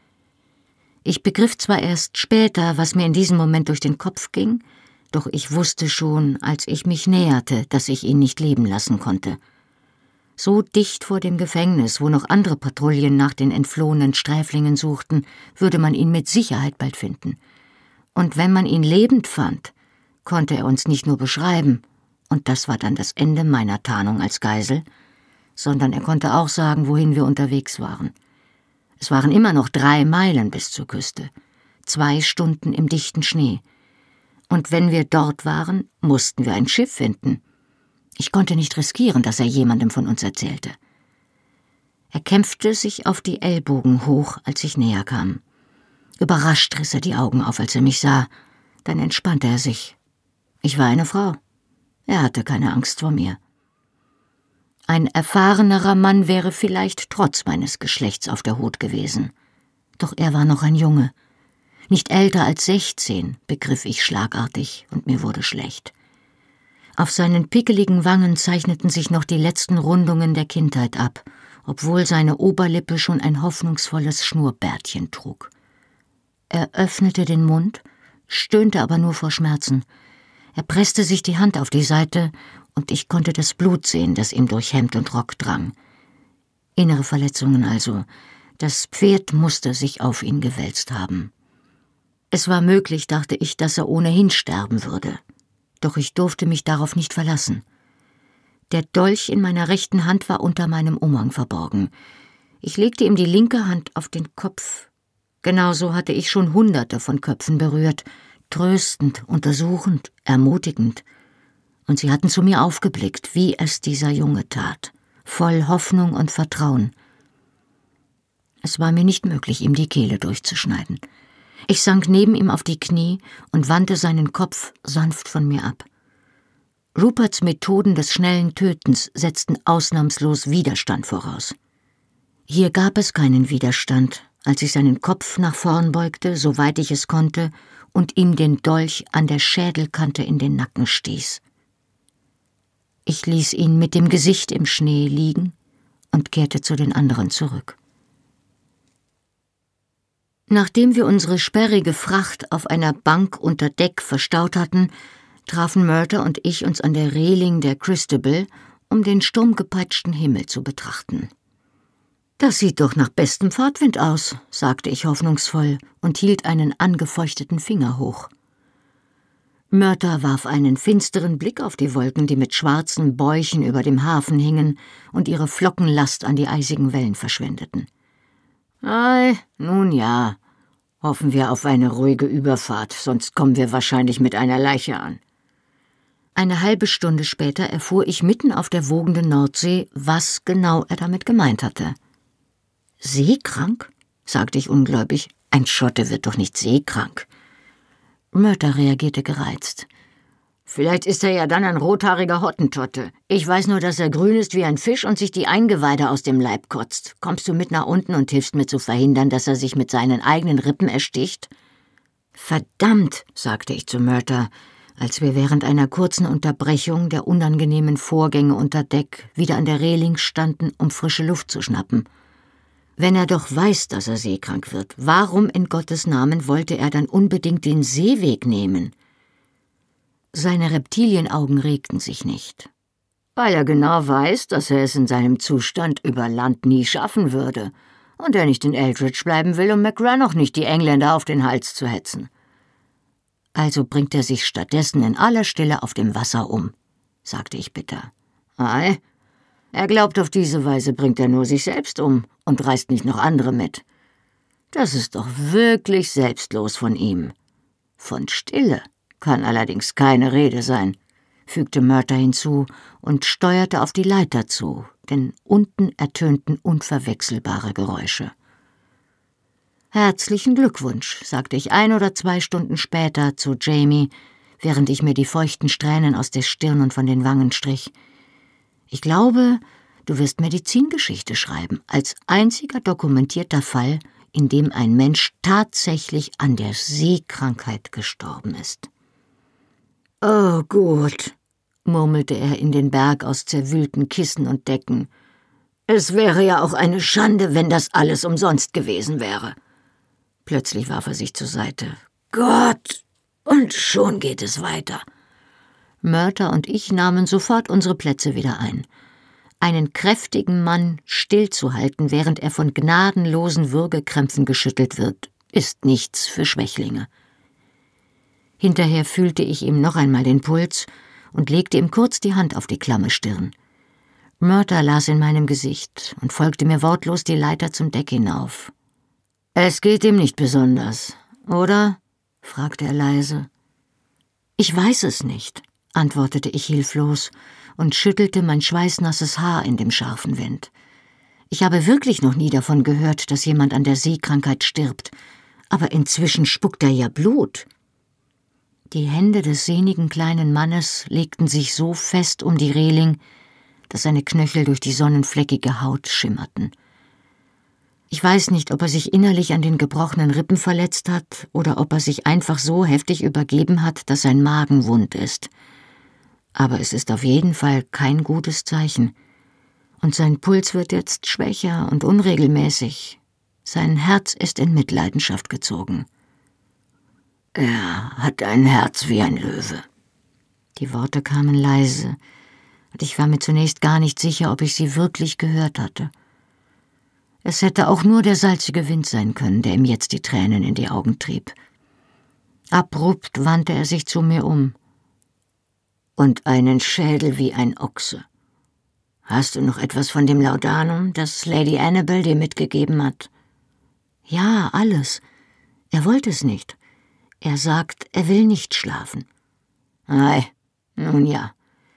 Ich begriff zwar erst später, was mir in diesem Moment durch den Kopf ging, doch ich wusste schon, als ich mich näherte, dass ich ihn nicht leben lassen konnte. So dicht vor dem Gefängnis, wo noch andere Patrouillen nach den entflohenen Sträflingen suchten, würde man ihn mit Sicherheit bald finden. Und wenn man ihn lebend fand, konnte er uns nicht nur beschreiben, und das war dann das Ende meiner Tarnung als Geisel, sondern er konnte auch sagen, wohin wir unterwegs waren. Es waren immer noch 3 Meilen bis zur Küste, 2 Stunden im dichten Schnee. Und wenn wir dort waren, mussten wir ein Schiff finden. Ich konnte nicht riskieren, dass er jemandem von uns erzählte. Er kämpfte sich auf die Ellbogen hoch, als ich näher kam. Überrascht riss er die Augen auf, als er mich sah. Dann entspannte er sich. Ich war eine Frau. Er hatte keine Angst vor mir. Ein erfahrenerer Mann wäre vielleicht trotz meines Geschlechts auf der Hut gewesen. Doch er war noch ein Junge. Nicht älter als 16, begriff ich schlagartig, und mir wurde schlecht. Auf seinen pickeligen Wangen zeichneten sich noch die letzten Rundungen der Kindheit ab, obwohl seine Oberlippe schon ein hoffnungsvolles Schnurrbärtchen trug. Er öffnete den Mund, stöhnte aber nur vor Schmerzen. Er presste sich die Hand auf die Seite, und ich konnte das Blut sehen, das ihm durch Hemd und Rock drang. Innere Verletzungen also. Das Pferd musste sich auf ihn gewälzt haben. Es war möglich, dachte ich, dass er ohnehin sterben würde. Doch ich durfte mich darauf nicht verlassen. Der Dolch in meiner rechten Hand war unter meinem Umhang verborgen. Ich legte ihm die linke Hand auf den Kopf. Genauso hatte ich schon Hunderte von Köpfen berührt, tröstend, untersuchend, ermutigend. und sie hatten zu mir aufgeblickt, wie es dieser Junge tat, voll Hoffnung und Vertrauen. Es war mir nicht möglich, ihm die Kehle durchzuschneiden. Ich sank neben ihm auf die Knie und wandte seinen Kopf sanft von mir ab. Ruperts Methoden des schnellen Tötens setzten ausnahmslos Widerstand voraus. Hier gab es keinen Widerstand, als ich seinen Kopf nach vorn beugte, soweit ich es konnte, und ihm den Dolch an der Schädelkante in den Nacken stieß. Ich ließ ihn mit dem Gesicht im Schnee liegen und kehrte zu den anderen zurück. Nachdem wir unsere sperrige Fracht auf einer Bank unter Deck verstaut hatten, trafen Murtagh und ich uns an der Reling der Christabel, um den sturmgepeitschten Himmel zu betrachten. »Das sieht doch nach bestem Fahrtwind aus«, sagte ich hoffnungsvoll und hielt einen angefeuchteten Finger hoch. Murtagh warf einen finsteren Blick auf die Wolken, die mit schwarzen Bäuchen über dem Hafen hingen und ihre Flockenlast an die eisigen Wellen verschwendeten. »Ei, nun ja, hoffen wir auf eine ruhige Überfahrt, sonst kommen wir wahrscheinlich mit einer Leiche an.« Eine halbe Stunde später erfuhr ich mitten auf der wogenden Nordsee, was genau er damit gemeint hatte. »Seekrank?« sagte ich ungläubig. »Ein Schotte wird doch nicht seekrank.« Murtagh reagierte gereizt. »Vielleicht ist er ja dann ein rothaariger Hottentotte. Ich weiß nur, dass er grün ist wie ein Fisch und sich die Eingeweide aus dem Leib kotzt. Kommst du mit nach unten und hilfst mir zu verhindern, dass er sich mit seinen eigenen Rippen ersticht?« »Verdammt«, sagte ich zu Murtagh, als wir während einer kurzen Unterbrechung der unangenehmen Vorgänge unter Deck wieder an der Reling standen, um frische Luft zu schnappen. Wenn er doch weiß, dass er seekrank wird, warum in Gottes Namen wollte er dann unbedingt den Seeweg nehmen? Seine Reptilienaugen regten sich nicht. »Weil er genau weiß, dass er es in seinem Zustand über Land nie schaffen würde und er nicht in Eldridge bleiben will, um McGrannoch nicht die Engländer auf den Hals zu hetzen. Also bringt er sich stattdessen in aller Stille auf dem Wasser um«, sagte ich bitter. »Ei, er glaubt, auf diese Weise bringt er nur sich selbst um und reißt nicht noch andere mit. Das ist doch wirklich selbstlos von ihm. Von Stille kann allerdings keine Rede sein«, fügte Murtagh hinzu und steuerte auf die Leiter zu, denn unten ertönten unverwechselbare Geräusche. »Herzlichen Glückwunsch«, sagte ich 1 oder 2 Stunden später zu Jamie, während ich mir die feuchten Strähnen aus der Stirn und von den Wangen strich. »Ich glaube, du wirst Medizingeschichte schreiben, als einziger dokumentierter Fall, in dem ein Mensch tatsächlich an der Seekrankheit gestorben ist.« »Oh gut«, murmelte er in den Berg aus zerwühlten Kissen und Decken. »Es wäre ja auch eine Schande, wenn das alles umsonst gewesen wäre.« Plötzlich warf er sich zur Seite. »Gott, und schon geht es weiter.« Murtagh und ich nahmen sofort unsere Plätze wieder ein. Einen kräftigen Mann stillzuhalten, während er von gnadenlosen Würgekrämpfen geschüttelt wird, ist nichts für Schwächlinge. Hinterher fühlte ich ihm noch einmal den Puls und legte ihm kurz die Hand auf die klamme Stirn. Murtagh las in meinem Gesicht und folgte mir wortlos die Leiter zum Deck hinauf. »Es geht ihm nicht besonders, oder?« fragte er leise. »Ich weiß es nicht«, antwortete ich hilflos und schüttelte mein schweißnasses Haar in dem scharfen Wind. Ich habe wirklich noch nie davon gehört, dass jemand an der Seekrankheit stirbt, aber inzwischen spuckt er ja Blut. Die Hände des sehnigen kleinen Mannes legten sich so fest um die Reling, dass seine Knöchel durch die sonnenfleckige Haut schimmerten. Ich weiß nicht, ob er sich innerlich an den gebrochenen Rippen verletzt hat oder ob er sich einfach so heftig übergeben hat, dass sein Magen wund ist. Aber es ist auf jeden Fall kein gutes Zeichen. Und sein Puls wird jetzt schwächer und unregelmäßig. Sein Herz ist in Mitleidenschaft gezogen. »Er hat ein Herz wie ein Löwe.« Die Worte kamen leise, und ich war mir zunächst gar nicht sicher, ob ich sie wirklich gehört hatte. Es hätte auch nur der salzige Wind sein können, der ihm jetzt die Tränen in die Augen trieb. Abrupt wandte er sich zu mir um. »Und einen Schädel wie ein Ochse. Hast du noch etwas von dem Laudanum, das Lady Annabel dir mitgegeben hat?« »Ja, alles. Er wollte es nicht. Er sagt, er will nicht schlafen.« »Ei, nun ja.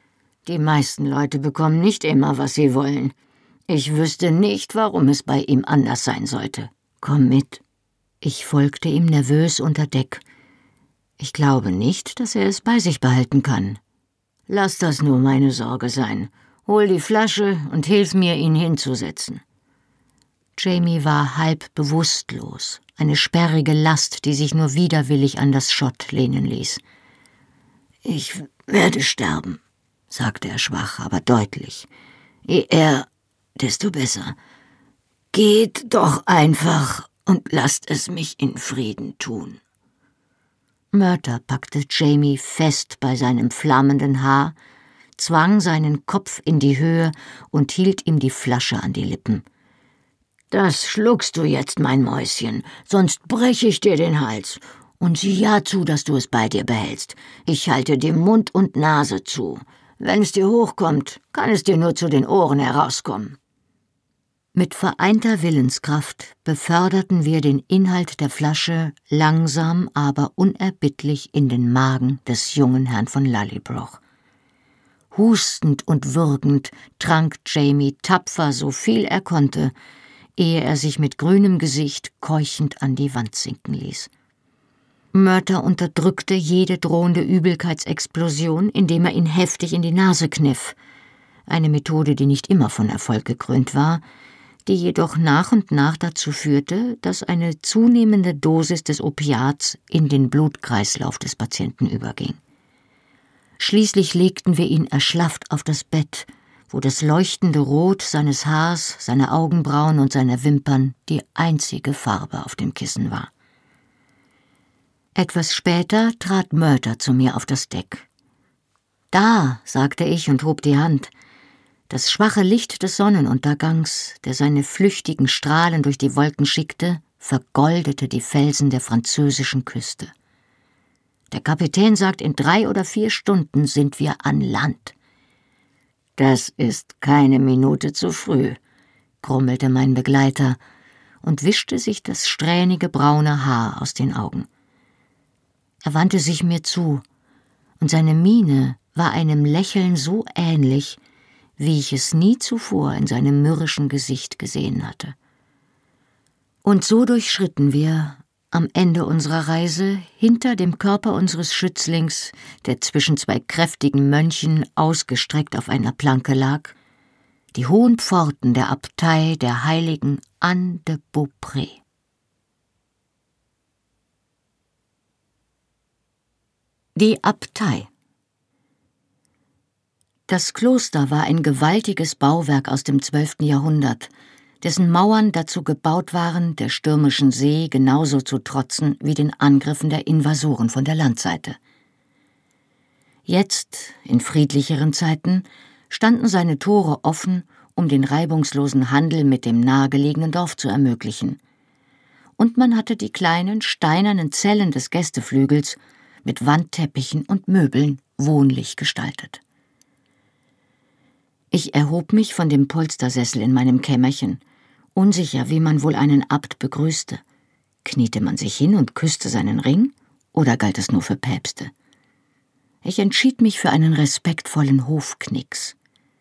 Die meisten Leute bekommen nicht immer, was sie wollen. Ich wüsste nicht, warum es bei ihm anders sein sollte. Komm mit. Ich folgte ihm nervös unter Deck. Ich glaube nicht, dass er es bei sich behalten kann. Lass das nur meine Sorge sein. Hol die Flasche und hilf mir, ihn hinzusetzen. Jamie war halb bewusstlos, eine sperrige Last, die sich nur widerwillig an das Schott lehnen ließ. »Ich werde sterben«, sagte er schwach, aber deutlich. »Je eher, desto besser. Geht doch einfach und lasst es mich in Frieden tun.« Murtagh packte Jamie fest bei seinem flammenden Haar, zwang seinen Kopf in die Höhe und hielt ihm die Flasche an die Lippen. »Das schluckst du jetzt, mein Mäuschen, sonst breche ich dir den Hals. Und sieh ja zu, dass du es bei dir behältst. Ich halte dir Mund und Nase zu. Wenn es dir hochkommt, kann es dir nur zu den Ohren herauskommen.« Mit vereinter Willenskraft beförderten wir den Inhalt der Flasche langsam, aber unerbittlich in den Magen des jungen Herrn von Lallybroch. Hustend und würgend trank Jamie tapfer so viel er konnte, ehe er sich mit grünem Gesicht keuchend an die Wand sinken ließ. Murtagh unterdrückte jede drohende Übelkeitsexplosion, indem er ihn heftig in die Nase kniff, eine Methode, die nicht immer von Erfolg gekrönt war, die jedoch nach und nach dazu führte, dass eine zunehmende Dosis des Opiats in den Blutkreislauf des Patienten überging. Schließlich legten wir ihn erschlafft auf das Bett, wo das leuchtende Rot seines Haars, seiner Augenbrauen und seiner Wimpern die einzige Farbe auf dem Kissen war. Etwas später trat Murtagh zu mir auf das Deck. »Da«, sagte ich und hob die Hand. Das schwache Licht des Sonnenuntergangs, der seine flüchtigen Strahlen durch die Wolken schickte, vergoldete die Felsen der französischen Küste. Der Kapitän sagt, in 3 oder 4 Stunden sind wir an Land. »Das ist keine Minute zu früh«, grummelte mein Begleiter und wischte sich das strähnige braune Haar aus den Augen. Er wandte sich mir zu, und seine Miene war einem Lächeln so ähnlich, wie ich es nie zuvor in seinem mürrischen Gesicht gesehen hatte. Und so durchschritten wir, am Ende unserer Reise, hinter dem Körper unseres Schützlings, der zwischen 2 kräftigen Mönchen ausgestreckt auf einer Planke lag, die hohen Pforten der Abtei der heiligen Anne de Beaupré. Die Abtei. Das Kloster war ein gewaltiges Bauwerk aus dem 12. Jahrhundert, dessen Mauern dazu gebaut waren, der stürmischen See genauso zu trotzen wie den Angriffen der Invasoren von der Landseite. Jetzt, in friedlicheren Zeiten, standen seine Tore offen, um den reibungslosen Handel mit dem nahegelegenen Dorf zu ermöglichen. Und man hatte die kleinen, steinernen Zellen des Gästeflügels mit Wandteppichen und Möbeln wohnlich gestaltet. Ich erhob mich von dem Polstersessel in meinem Kämmerchen, unsicher, wie man wohl einen Abt begrüßte. Kniete man sich hin und küsste seinen Ring, oder galt es nur für Päpste? Ich entschied mich für einen respektvollen Hofknicks.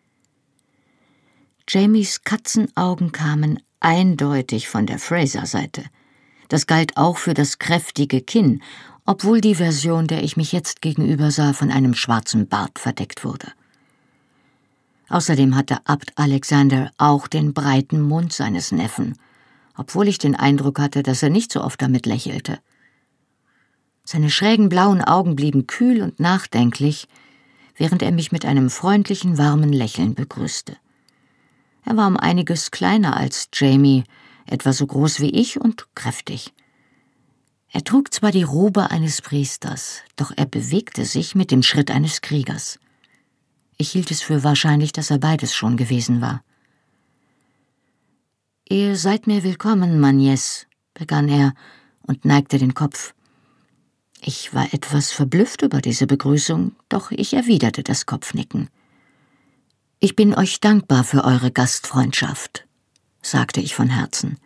Jamies Katzenaugen kamen eindeutig von der Fraser-Seite. Das galt auch für das kräftige Kinn, obwohl die Version, der ich mich jetzt gegenüber sah, von einem schwarzen Bart verdeckt wurde. Außerdem hatte Abt Alexander auch den breiten Mund seines Neffen, obwohl ich den Eindruck hatte, dass er nicht so oft damit lächelte. Seine schrägen blauen Augen blieben kühl und nachdenklich, während er mich mit einem freundlichen, warmen Lächeln begrüßte. Er war um einiges kleiner als Jamie, etwa so groß wie ich und kräftig. Er trug zwar die Robe eines Priesters, doch er bewegte sich mit dem Schritt eines Kriegers. Ich hielt es für wahrscheinlich, dass er beides schon gewesen war. »Ihr seid mir willkommen, Magnes«, begann er und neigte den Kopf. Ich war etwas verblüfft über diese Begrüßung, doch ich erwiderte das Kopfnicken. »Ich bin euch dankbar für eure Gastfreundschaft«, sagte ich von Herzen.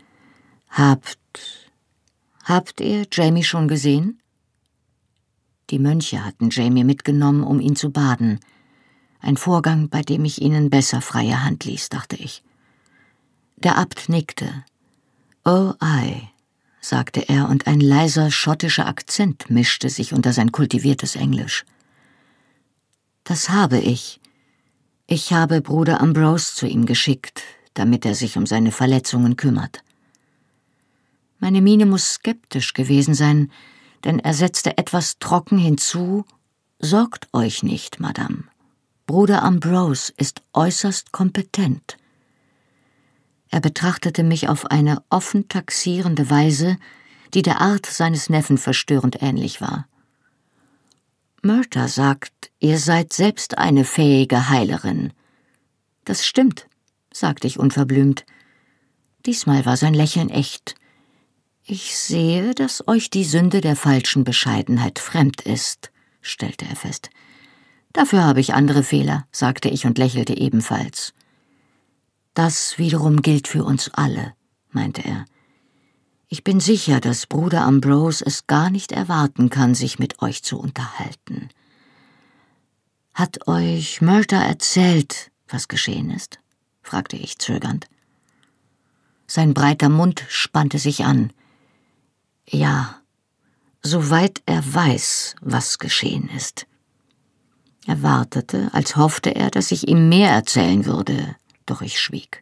Habt ihr Jamie schon gesehen?« Die Mönche hatten Jamie mitgenommen, um ihn zu baden. Ein Vorgang, bei dem ich ihnen besser freie Hand ließ, dachte ich. Der Abt nickte. »Oh, ei«, sagte er, und ein leiser schottischer Akzent mischte sich unter sein kultiviertes Englisch. »Das habe ich. Ich habe Bruder Ambrose zu ihm geschickt, damit er sich um seine Verletzungen kümmert.« Meine Miene muss skeptisch gewesen sein, denn er setzte etwas trocken hinzu: »Sorgt euch nicht, Madame. Bruder Ambrose ist äußerst kompetent.« Er betrachtete mich auf eine offen taxierende Weise, die der Art seines Neffen verstörend ähnlich war. »Myrta sagt, ihr seid selbst eine fähige Heilerin.« »Das stimmt«, sagte ich unverblümt. Diesmal war sein Lächeln echt. »Ich sehe, dass euch die Sünde der falschen Bescheidenheit fremd ist«, stellte er fest. »Dafür habe ich andere Fehler«, sagte ich und lächelte ebenfalls. »Das wiederum gilt für uns alle«, meinte er. »Ich bin sicher, dass Bruder Ambrose es gar nicht erwarten kann, sich mit euch zu unterhalten.« »Hat euch Myrta erzählt, was geschehen ist?« fragte ich zögernd. Sein breiter Mund spannte sich an. »Ja, soweit er weiß, was geschehen ist.« Er wartete, als hoffte er, dass ich ihm mehr erzählen würde, doch ich schwieg.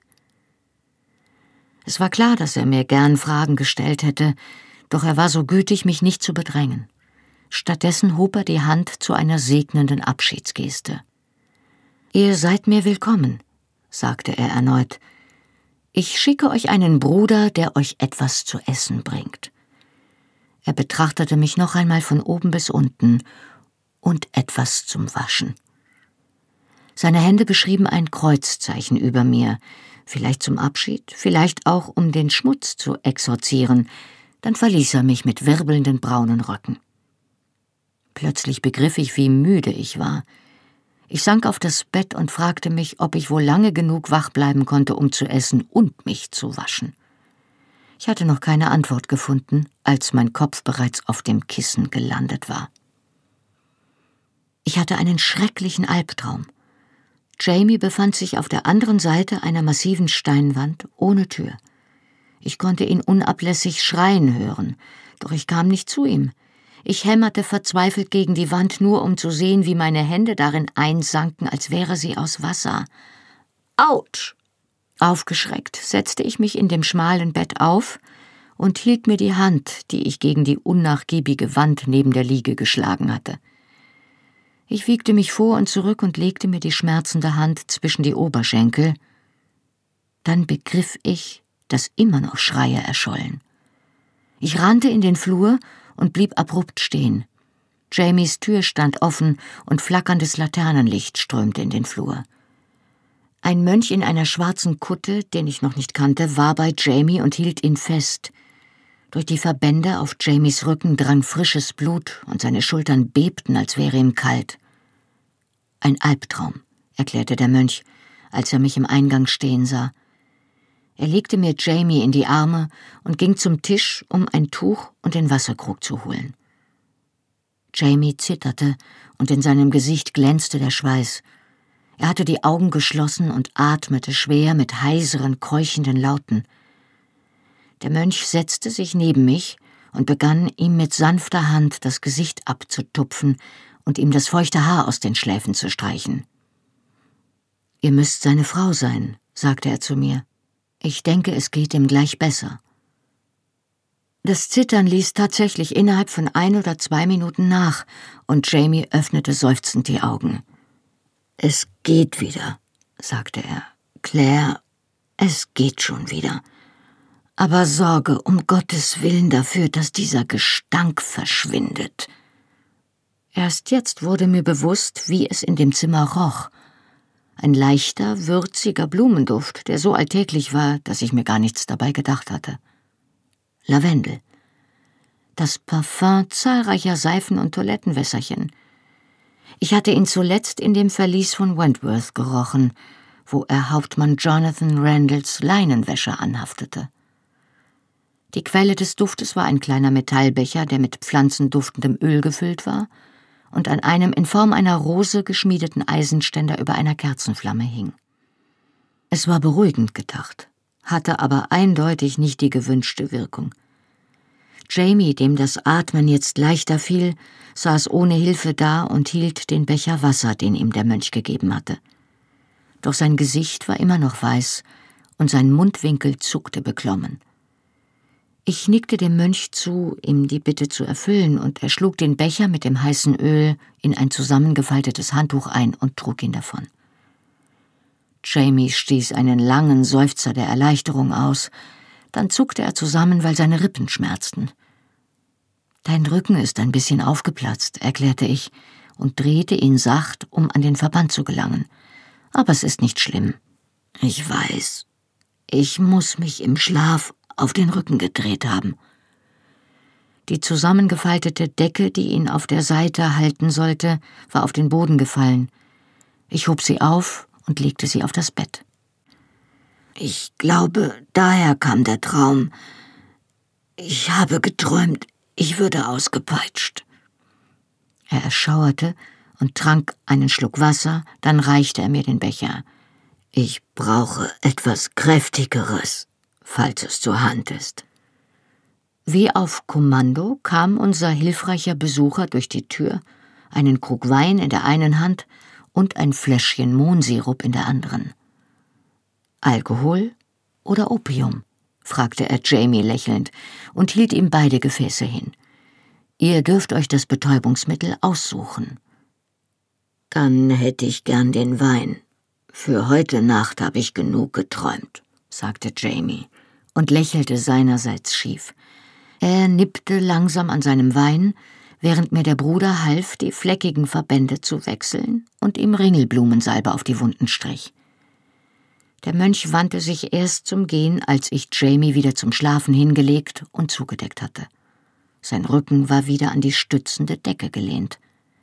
Es war klar, dass er mir gern Fragen gestellt hätte, doch er war so gütig, mich nicht zu bedrängen. Stattdessen hob er die Hand zu einer segnenden Abschiedsgeste. »Ihr seid mir willkommen«, sagte er erneut. »Ich schicke euch einen Bruder, der euch etwas zu essen bringt.« Er betrachtete mich noch einmal von oben bis unten. »Und etwas zum Waschen.« Seine Hände beschrieben ein Kreuzzeichen über mir, vielleicht zum Abschied, vielleicht auch, um den Schmutz zu exorzieren. Dann verließ er mich mit wirbelnden braunen Röcken. Plötzlich begriff ich, wie müde ich war. Ich sank auf das Bett und fragte mich, ob ich wohl lange genug wach bleiben konnte, um zu essen und mich zu waschen. Ich hatte noch keine Antwort gefunden, als mein Kopf bereits auf dem Kissen gelandet war. Ich hatte einen schrecklichen Albtraum. Jamie befand sich auf der anderen Seite einer massiven Steinwand ohne Tür. Ich konnte ihn unablässig schreien hören, doch ich kam nicht zu ihm. Ich hämmerte verzweifelt gegen die Wand, nur um zu sehen, wie meine Hände darin einsanken, als wäre sie aus Wasser. »Autsch!« Aufgeschreckt setzte ich mich in dem schmalen Bett auf und hielt mir die Hand, die ich gegen die unnachgiebige Wand neben der Liege geschlagen hatte. Ich wiegte mich vor und zurück und legte mir die schmerzende Hand zwischen die Oberschenkel. Dann begriff ich, dass immer noch Schreie erschollen. Ich rannte in den Flur und blieb abrupt stehen. Jamies Tür stand offen und flackerndes Laternenlicht strömte in den Flur. Ein Mönch in einer schwarzen Kutte, den ich noch nicht kannte, war bei Jamie und hielt ihn fest. Durch die Verbände auf Jamies Rücken drang frisches Blut und seine Schultern bebten, als wäre ihm kalt. »Ein Albtraum«, erklärte der Mönch, als er mich im Eingang stehen sah. Er legte mir Jamie in die Arme und ging zum Tisch, um ein Tuch und den Wasserkrug zu holen. Jamie zitterte und in seinem Gesicht glänzte der Schweiß. Er hatte die Augen geschlossen und atmete schwer mit heiseren, keuchenden Lauten. Der Mönch setzte sich neben mich und begann, ihm mit sanfter Hand das Gesicht abzutupfen und ihm das feuchte Haar aus den Schläfen zu streichen. »Ihr müsst seine Frau sein«, sagte er zu mir. »Ich denke, es geht ihm gleich besser.« Das Zittern ließ tatsächlich innerhalb von 1 oder 2 Minuten nach, und Jamie öffnete seufzend die Augen. »Es geht wieder«, sagte er. »Claire, es geht schon wieder. Aber sorge um Gottes Willen dafür, dass dieser Gestank verschwindet.« Erst jetzt wurde mir bewusst, wie es in dem Zimmer roch. Ein leichter, würziger Blumenduft, der so alltäglich war, dass ich mir gar nichts dabei gedacht hatte. Lavendel. Das Parfum zahlreicher Seifen und Toilettenwässerchen. Ich hatte ihn zuletzt in dem Verlies von Wentworth gerochen, wo er Hauptmann Jonathan Randalls Leinenwäsche anhaftete. Die Quelle des Duftes war ein kleiner Metallbecher, der mit pflanzenduftendem Öl gefüllt war, und an einem in Form einer Rose geschmiedeten Eisenständer über einer Kerzenflamme hing. Es war beruhigend gedacht, hatte aber eindeutig nicht die gewünschte Wirkung. Jamie, dem das Atmen jetzt leichter fiel, saß ohne Hilfe da und hielt den Becher Wasser, den ihm der Mönch gegeben hatte. Doch sein Gesicht war immer noch weiß und sein Mundwinkel zuckte beklommen. Ich nickte dem Mönch zu, ihm die Bitte zu erfüllen, und er schlug den Becher mit dem heißen Öl in ein zusammengefaltetes Handtuch ein und trug ihn davon. Jamie stieß einen langen Seufzer der Erleichterung aus, dann zuckte er zusammen, weil seine Rippen schmerzten. »Dein Rücken ist ein bisschen aufgeplatzt«, erklärte ich und drehte ihn sacht, um an den Verband zu gelangen. »Aber es ist nicht schlimm.« »Ich weiß. Ich muss mich im Schlaf auf den Rücken gedreht haben.« Die zusammengefaltete Decke, die ihn auf der Seite halten sollte, war auf den Boden gefallen. Ich hob sie auf und legte sie auf das Bett. »Ich glaube, daher kam der Traum. Ich habe geträumt, ich würde ausgepeitscht.« Er erschauerte und trank einen Schluck Wasser, dann reichte er mir den Becher. »Ich brauche etwas Kräftigeres, falls es zur Hand ist.« Wie auf Kommando kam unser hilfreicher Besucher durch die Tür, einen Krug Wein in der einen Hand und ein Fläschchen Mohnsirup in der anderen. »Alkohol oder Opium?« fragte er Jamie lächelnd und hielt ihm beide Gefäße hin. »Ihr dürft euch das Betäubungsmittel aussuchen.« »Dann hätte ich gern den Wein. Für heute Nacht habe ich genug geträumt«, sagte Jamie und lächelte seinerseits schief. Er nippte langsam an seinem Wein, während mir der Bruder half, die fleckigen Verbände zu wechseln und ihm Ringelblumensalbe auf die Wunden strich. Der Mönch wandte sich erst zum Gehen, als ich Jamie wieder zum Schlafen hingelegt und zugedeckt hatte. Sein Rücken war wieder an die stützende Decke gelehnt.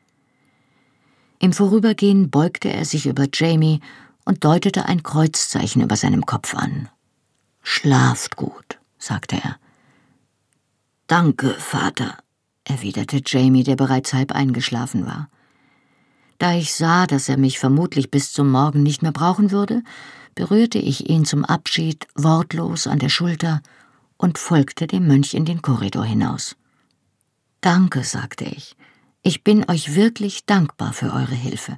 Im Vorübergehen beugte er sich über Jamie und deutete ein Kreuzzeichen über seinem Kopf an. »Schlaft gut«, sagte er. »Danke, Vater«, erwiderte Jamie, der bereits halb eingeschlafen war. Da ich sah, dass er mich vermutlich bis zum Morgen nicht mehr brauchen würde, berührte ich ihn zum Abschied wortlos an der Schulter und folgte dem Mönch in den Korridor hinaus. »Danke«, sagte ich. »Ich bin euch wirklich dankbar für eure Hilfe.«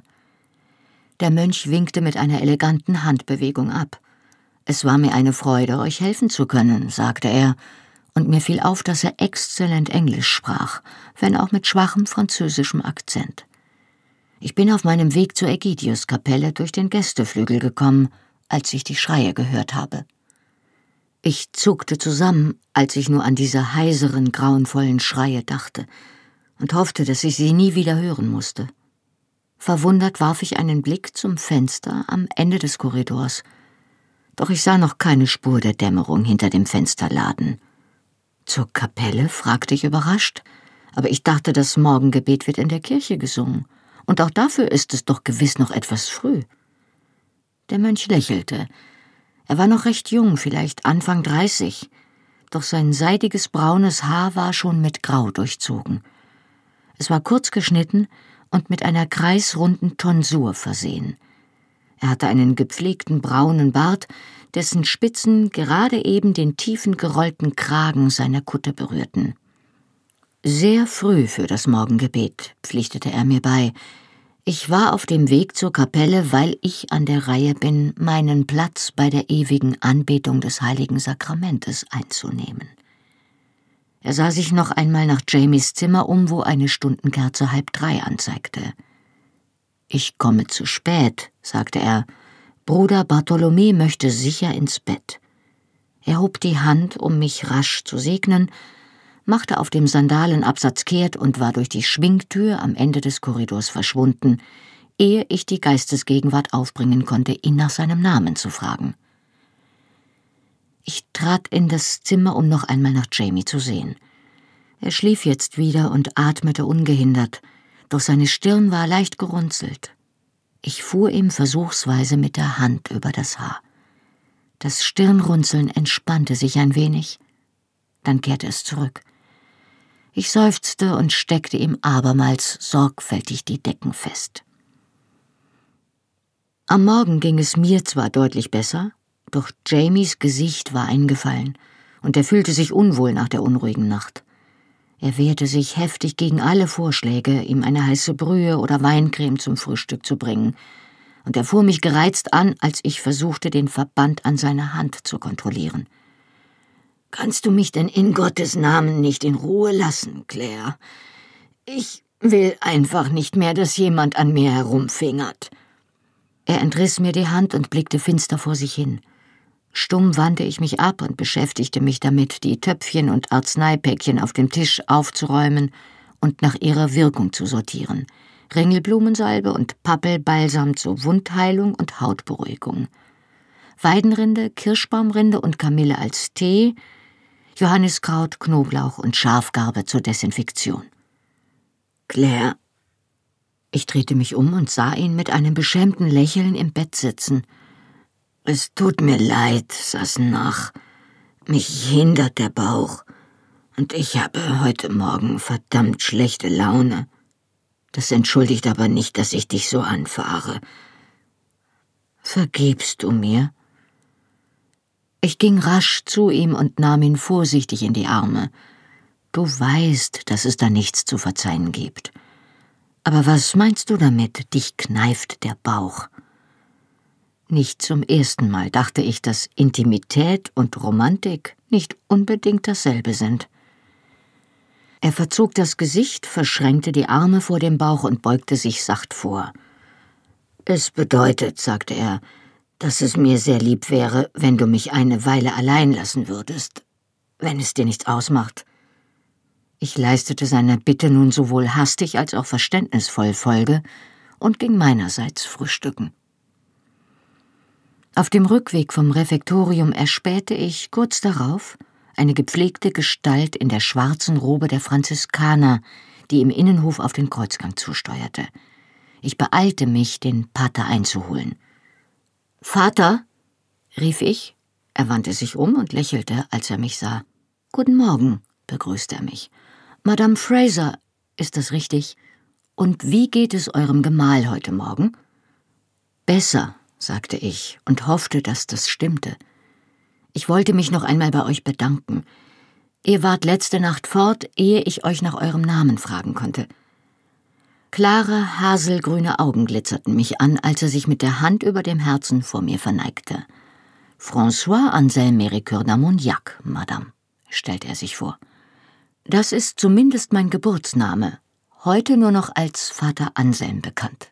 Der Mönch winkte mit einer eleganten Handbewegung ab. »Es war mir eine Freude, euch helfen zu können«, sagte er, und mir fiel auf, dass er exzellent Englisch sprach, wenn auch mit schwachem französischem Akzent. Ich bin auf meinem Weg zur Ägidiuskapelle durch den Gästeflügel gekommen, als ich die Schreie gehört habe. Ich zuckte zusammen, als ich nur an diese heiseren, grauenvollen Schreie dachte und hoffte, dass ich sie nie wieder hören musste. Verwundert warf ich einen Blick zum Fenster am Ende des Korridors, doch ich sah noch keine Spur der Dämmerung hinter dem Fensterladen. »Zur Kapelle?« fragte ich überrascht, aber ich dachte, das Morgengebet wird in der Kirche gesungen, und auch dafür ist es doch gewiss noch etwas früh. Der Mönch lächelte. Er war noch recht jung, vielleicht Anfang 30, doch sein seidiges braunes Haar war schon mit Grau durchzogen. Es war kurz geschnitten und mit einer kreisrunden Tonsur versehen. Er hatte einen gepflegten braunen Bart, dessen Spitzen gerade eben den tiefen gerollten Kragen seiner Kutte berührten. »Sehr früh für das Morgengebet«, pflichtete er mir bei. »Ich war auf dem Weg zur Kapelle, weil ich an der Reihe bin, meinen Platz bei der ewigen Anbetung des Heiligen Sakramentes einzunehmen.« Er sah sich noch einmal nach Jamies Zimmer um, wo eine Stundenkerze 2:30 anzeigte. »Ich komme zu spät«, sagte er. »Bruder Bartholomä möchte sicher ins Bett.« Er hob die Hand, um mich rasch zu segnen, machte auf dem Sandalenabsatz kehrt und war durch die Schwingtür am Ende des Korridors verschwunden, ehe ich die Geistesgegenwart aufbringen konnte, ihn nach seinem Namen zu fragen. Ich trat in das Zimmer, um noch einmal nach Jamie zu sehen. Er schlief jetzt wieder und atmete ungehindert, doch seine Stirn war leicht gerunzelt. Ich fuhr ihm versuchsweise mit der Hand über das Haar. Das Stirnrunzeln entspannte sich ein wenig, dann kehrte es zurück. Ich seufzte und steckte ihm abermals sorgfältig die Decken fest. Am Morgen ging es mir zwar deutlich besser, doch Jamies Gesicht war eingefallen und er fühlte sich unwohl nach der unruhigen Nacht. Er wehrte sich heftig gegen alle Vorschläge, ihm eine heiße Brühe oder Weincreme zum Frühstück zu bringen, und er fuhr mich gereizt an, als ich versuchte, den Verband an seiner Hand zu kontrollieren. »Kannst du mich denn in Gottes Namen nicht in Ruhe lassen, Claire? Ich will einfach nicht mehr, dass jemand an mir herumfingert.« Er entriss mir die Hand und blickte finster vor sich hin. Stumm wandte ich mich ab und beschäftigte mich damit, die Töpfchen und Arzneipäckchen auf dem Tisch aufzuräumen und nach ihrer Wirkung zu sortieren. Ringelblumensalbe und Pappelbalsam zur Wundheilung und Hautberuhigung. Weidenrinde, Kirschbaumrinde und Kamille als Tee, Johanniskraut, Knoblauch und Schafgarbe zur Desinfektion. »Claire«, ich drehte mich um und sah ihn mit einem beschämten Lächeln im Bett sitzen. »Es tut mir leid, Sassenach. Mich hindert der Bauch. Und ich habe heute Morgen verdammt schlechte Laune. Das entschuldigt aber nicht, dass ich dich so anfahre. Vergibst du mir?« Ich ging rasch zu ihm und nahm ihn vorsichtig in die Arme. »Du weißt, dass es da nichts zu verzeihen gibt. Aber was meinst du damit, dich kneift der Bauch?« Nicht zum ersten Mal dachte ich, dass Intimität und Romantik nicht unbedingt dasselbe sind. Er verzog das Gesicht, verschränkte die Arme vor dem Bauch und beugte sich sacht vor. »Es bedeutet«, sagte er, »dass es mir sehr lieb wäre, wenn du mich eine Weile allein lassen würdest, wenn es dir nichts ausmacht.« Ich leistete seiner Bitte nun sowohl hastig als auch verständnisvoll Folge und ging meinerseits frühstücken. Auf dem Rückweg vom Refektorium erspähte ich kurz darauf eine gepflegte Gestalt in der schwarzen Robe der Franziskaner, die im Innenhof auf den Kreuzgang zusteuerte. Ich beeilte mich, den Pater einzuholen. »Vater«, rief ich. Er wandte sich um und lächelte, als er mich sah. »Guten Morgen«, begrüßte er mich. »Madame Fraser, ist das richtig? Und wie geht es eurem Gemahl heute Morgen?« »Besser«, sagte ich und hoffte, dass das stimmte. »Ich wollte mich noch einmal bei euch bedanken. Ihr wart letzte Nacht fort, ehe ich euch nach eurem Namen fragen konnte.« Klare, haselgrüne Augen glitzerten mich an, als er sich mit der Hand über dem Herzen vor mir verneigte. »François Anselme Méricourt d'Armagnac, Madame«, stellte er sich vor. »Das ist zumindest mein Geburtsname, heute nur noch als Vater Anselm bekannt.«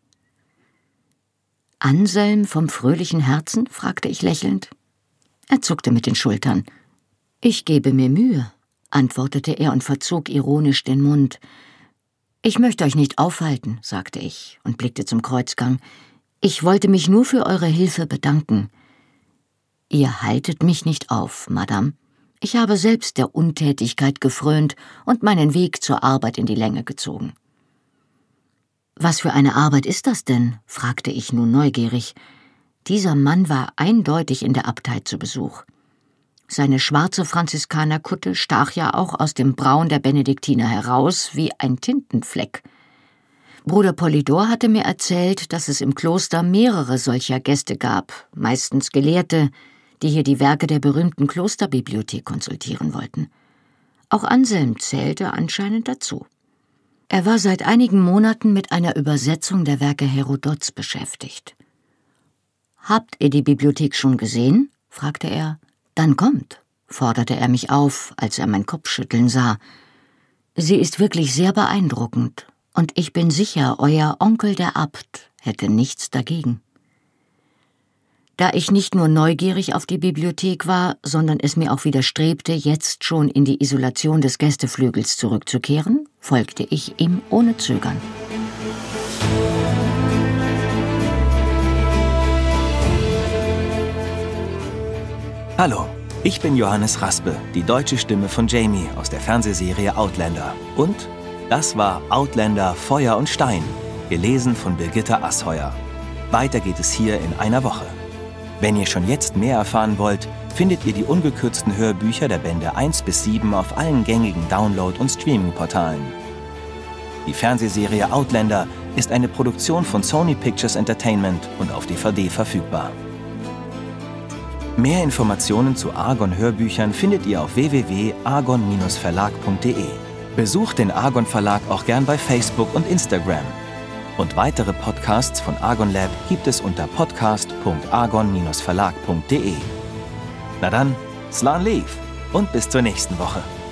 »Anselm vom fröhlichen Herzen?« fragte ich lächelnd. Er zuckte mit den Schultern. »Ich gebe mir Mühe«, antwortete er und verzog ironisch den Mund. »Ich möchte euch nicht aufhalten«, sagte ich und blickte zum Kreuzgang. »Ich wollte mich nur für eure Hilfe bedanken.« »Ihr haltet mich nicht auf, Madame. Ich habe selbst der Untätigkeit gefrönt und meinen Weg zur Arbeit in die Länge gezogen.« »Was für eine Arbeit ist das denn?« fragte ich nun neugierig. Dieser Mann war eindeutig in der Abtei zu Besuch. Seine schwarze Franziskanerkutte stach ja auch aus dem Braun der Benediktiner heraus wie ein Tintenfleck. Bruder Polydor hatte mir erzählt, dass es im Kloster mehrere solcher Gäste gab, meistens Gelehrte, die hier die Werke der berühmten Klosterbibliothek konsultieren wollten. Auch Anselm zählte anscheinend dazu. Er war seit einigen Monaten mit einer Übersetzung der Werke Herodots beschäftigt. »Habt ihr die Bibliothek schon gesehen?« fragte er. »Dann kommt«, forderte er mich auf, als er mein Kopfschütteln sah. »Sie ist wirklich sehr beeindruckend, und ich bin sicher, euer Onkel der Abt hätte nichts dagegen.« Da ich nicht nur neugierig auf die Bibliothek war, sondern es mir auch widerstrebte, jetzt schon in die Isolation des Gästeflügels zurückzukehren, folgte ich ihm ohne Zögern.
Hallo, ich bin Johannes Raspe, die deutsche Stimme von Jamie aus der Fernsehserie Outlander. Und das war Outlander Feuer und Stein, gelesen von Birgitta Asheuer. Weiter geht es hier in einer Woche. Wenn ihr schon jetzt mehr erfahren wollt, findet ihr die ungekürzten Hörbücher der Bände 1 bis 7 auf allen gängigen Download- und Streaming-Portalen. Die Fernsehserie Outlander ist eine Produktion von Sony Pictures Entertainment und auf DVD verfügbar. Mehr Informationen zu Argon-Hörbüchern findet ihr auf www.argon-verlag.de. Besucht den Argon Verlag auch gern bei Facebook und Instagram. Und weitere Podcasts von Argon Lab gibt es unter podcast.argon-verlag.de. Na dann, Slan Leaf und bis zur nächsten Woche.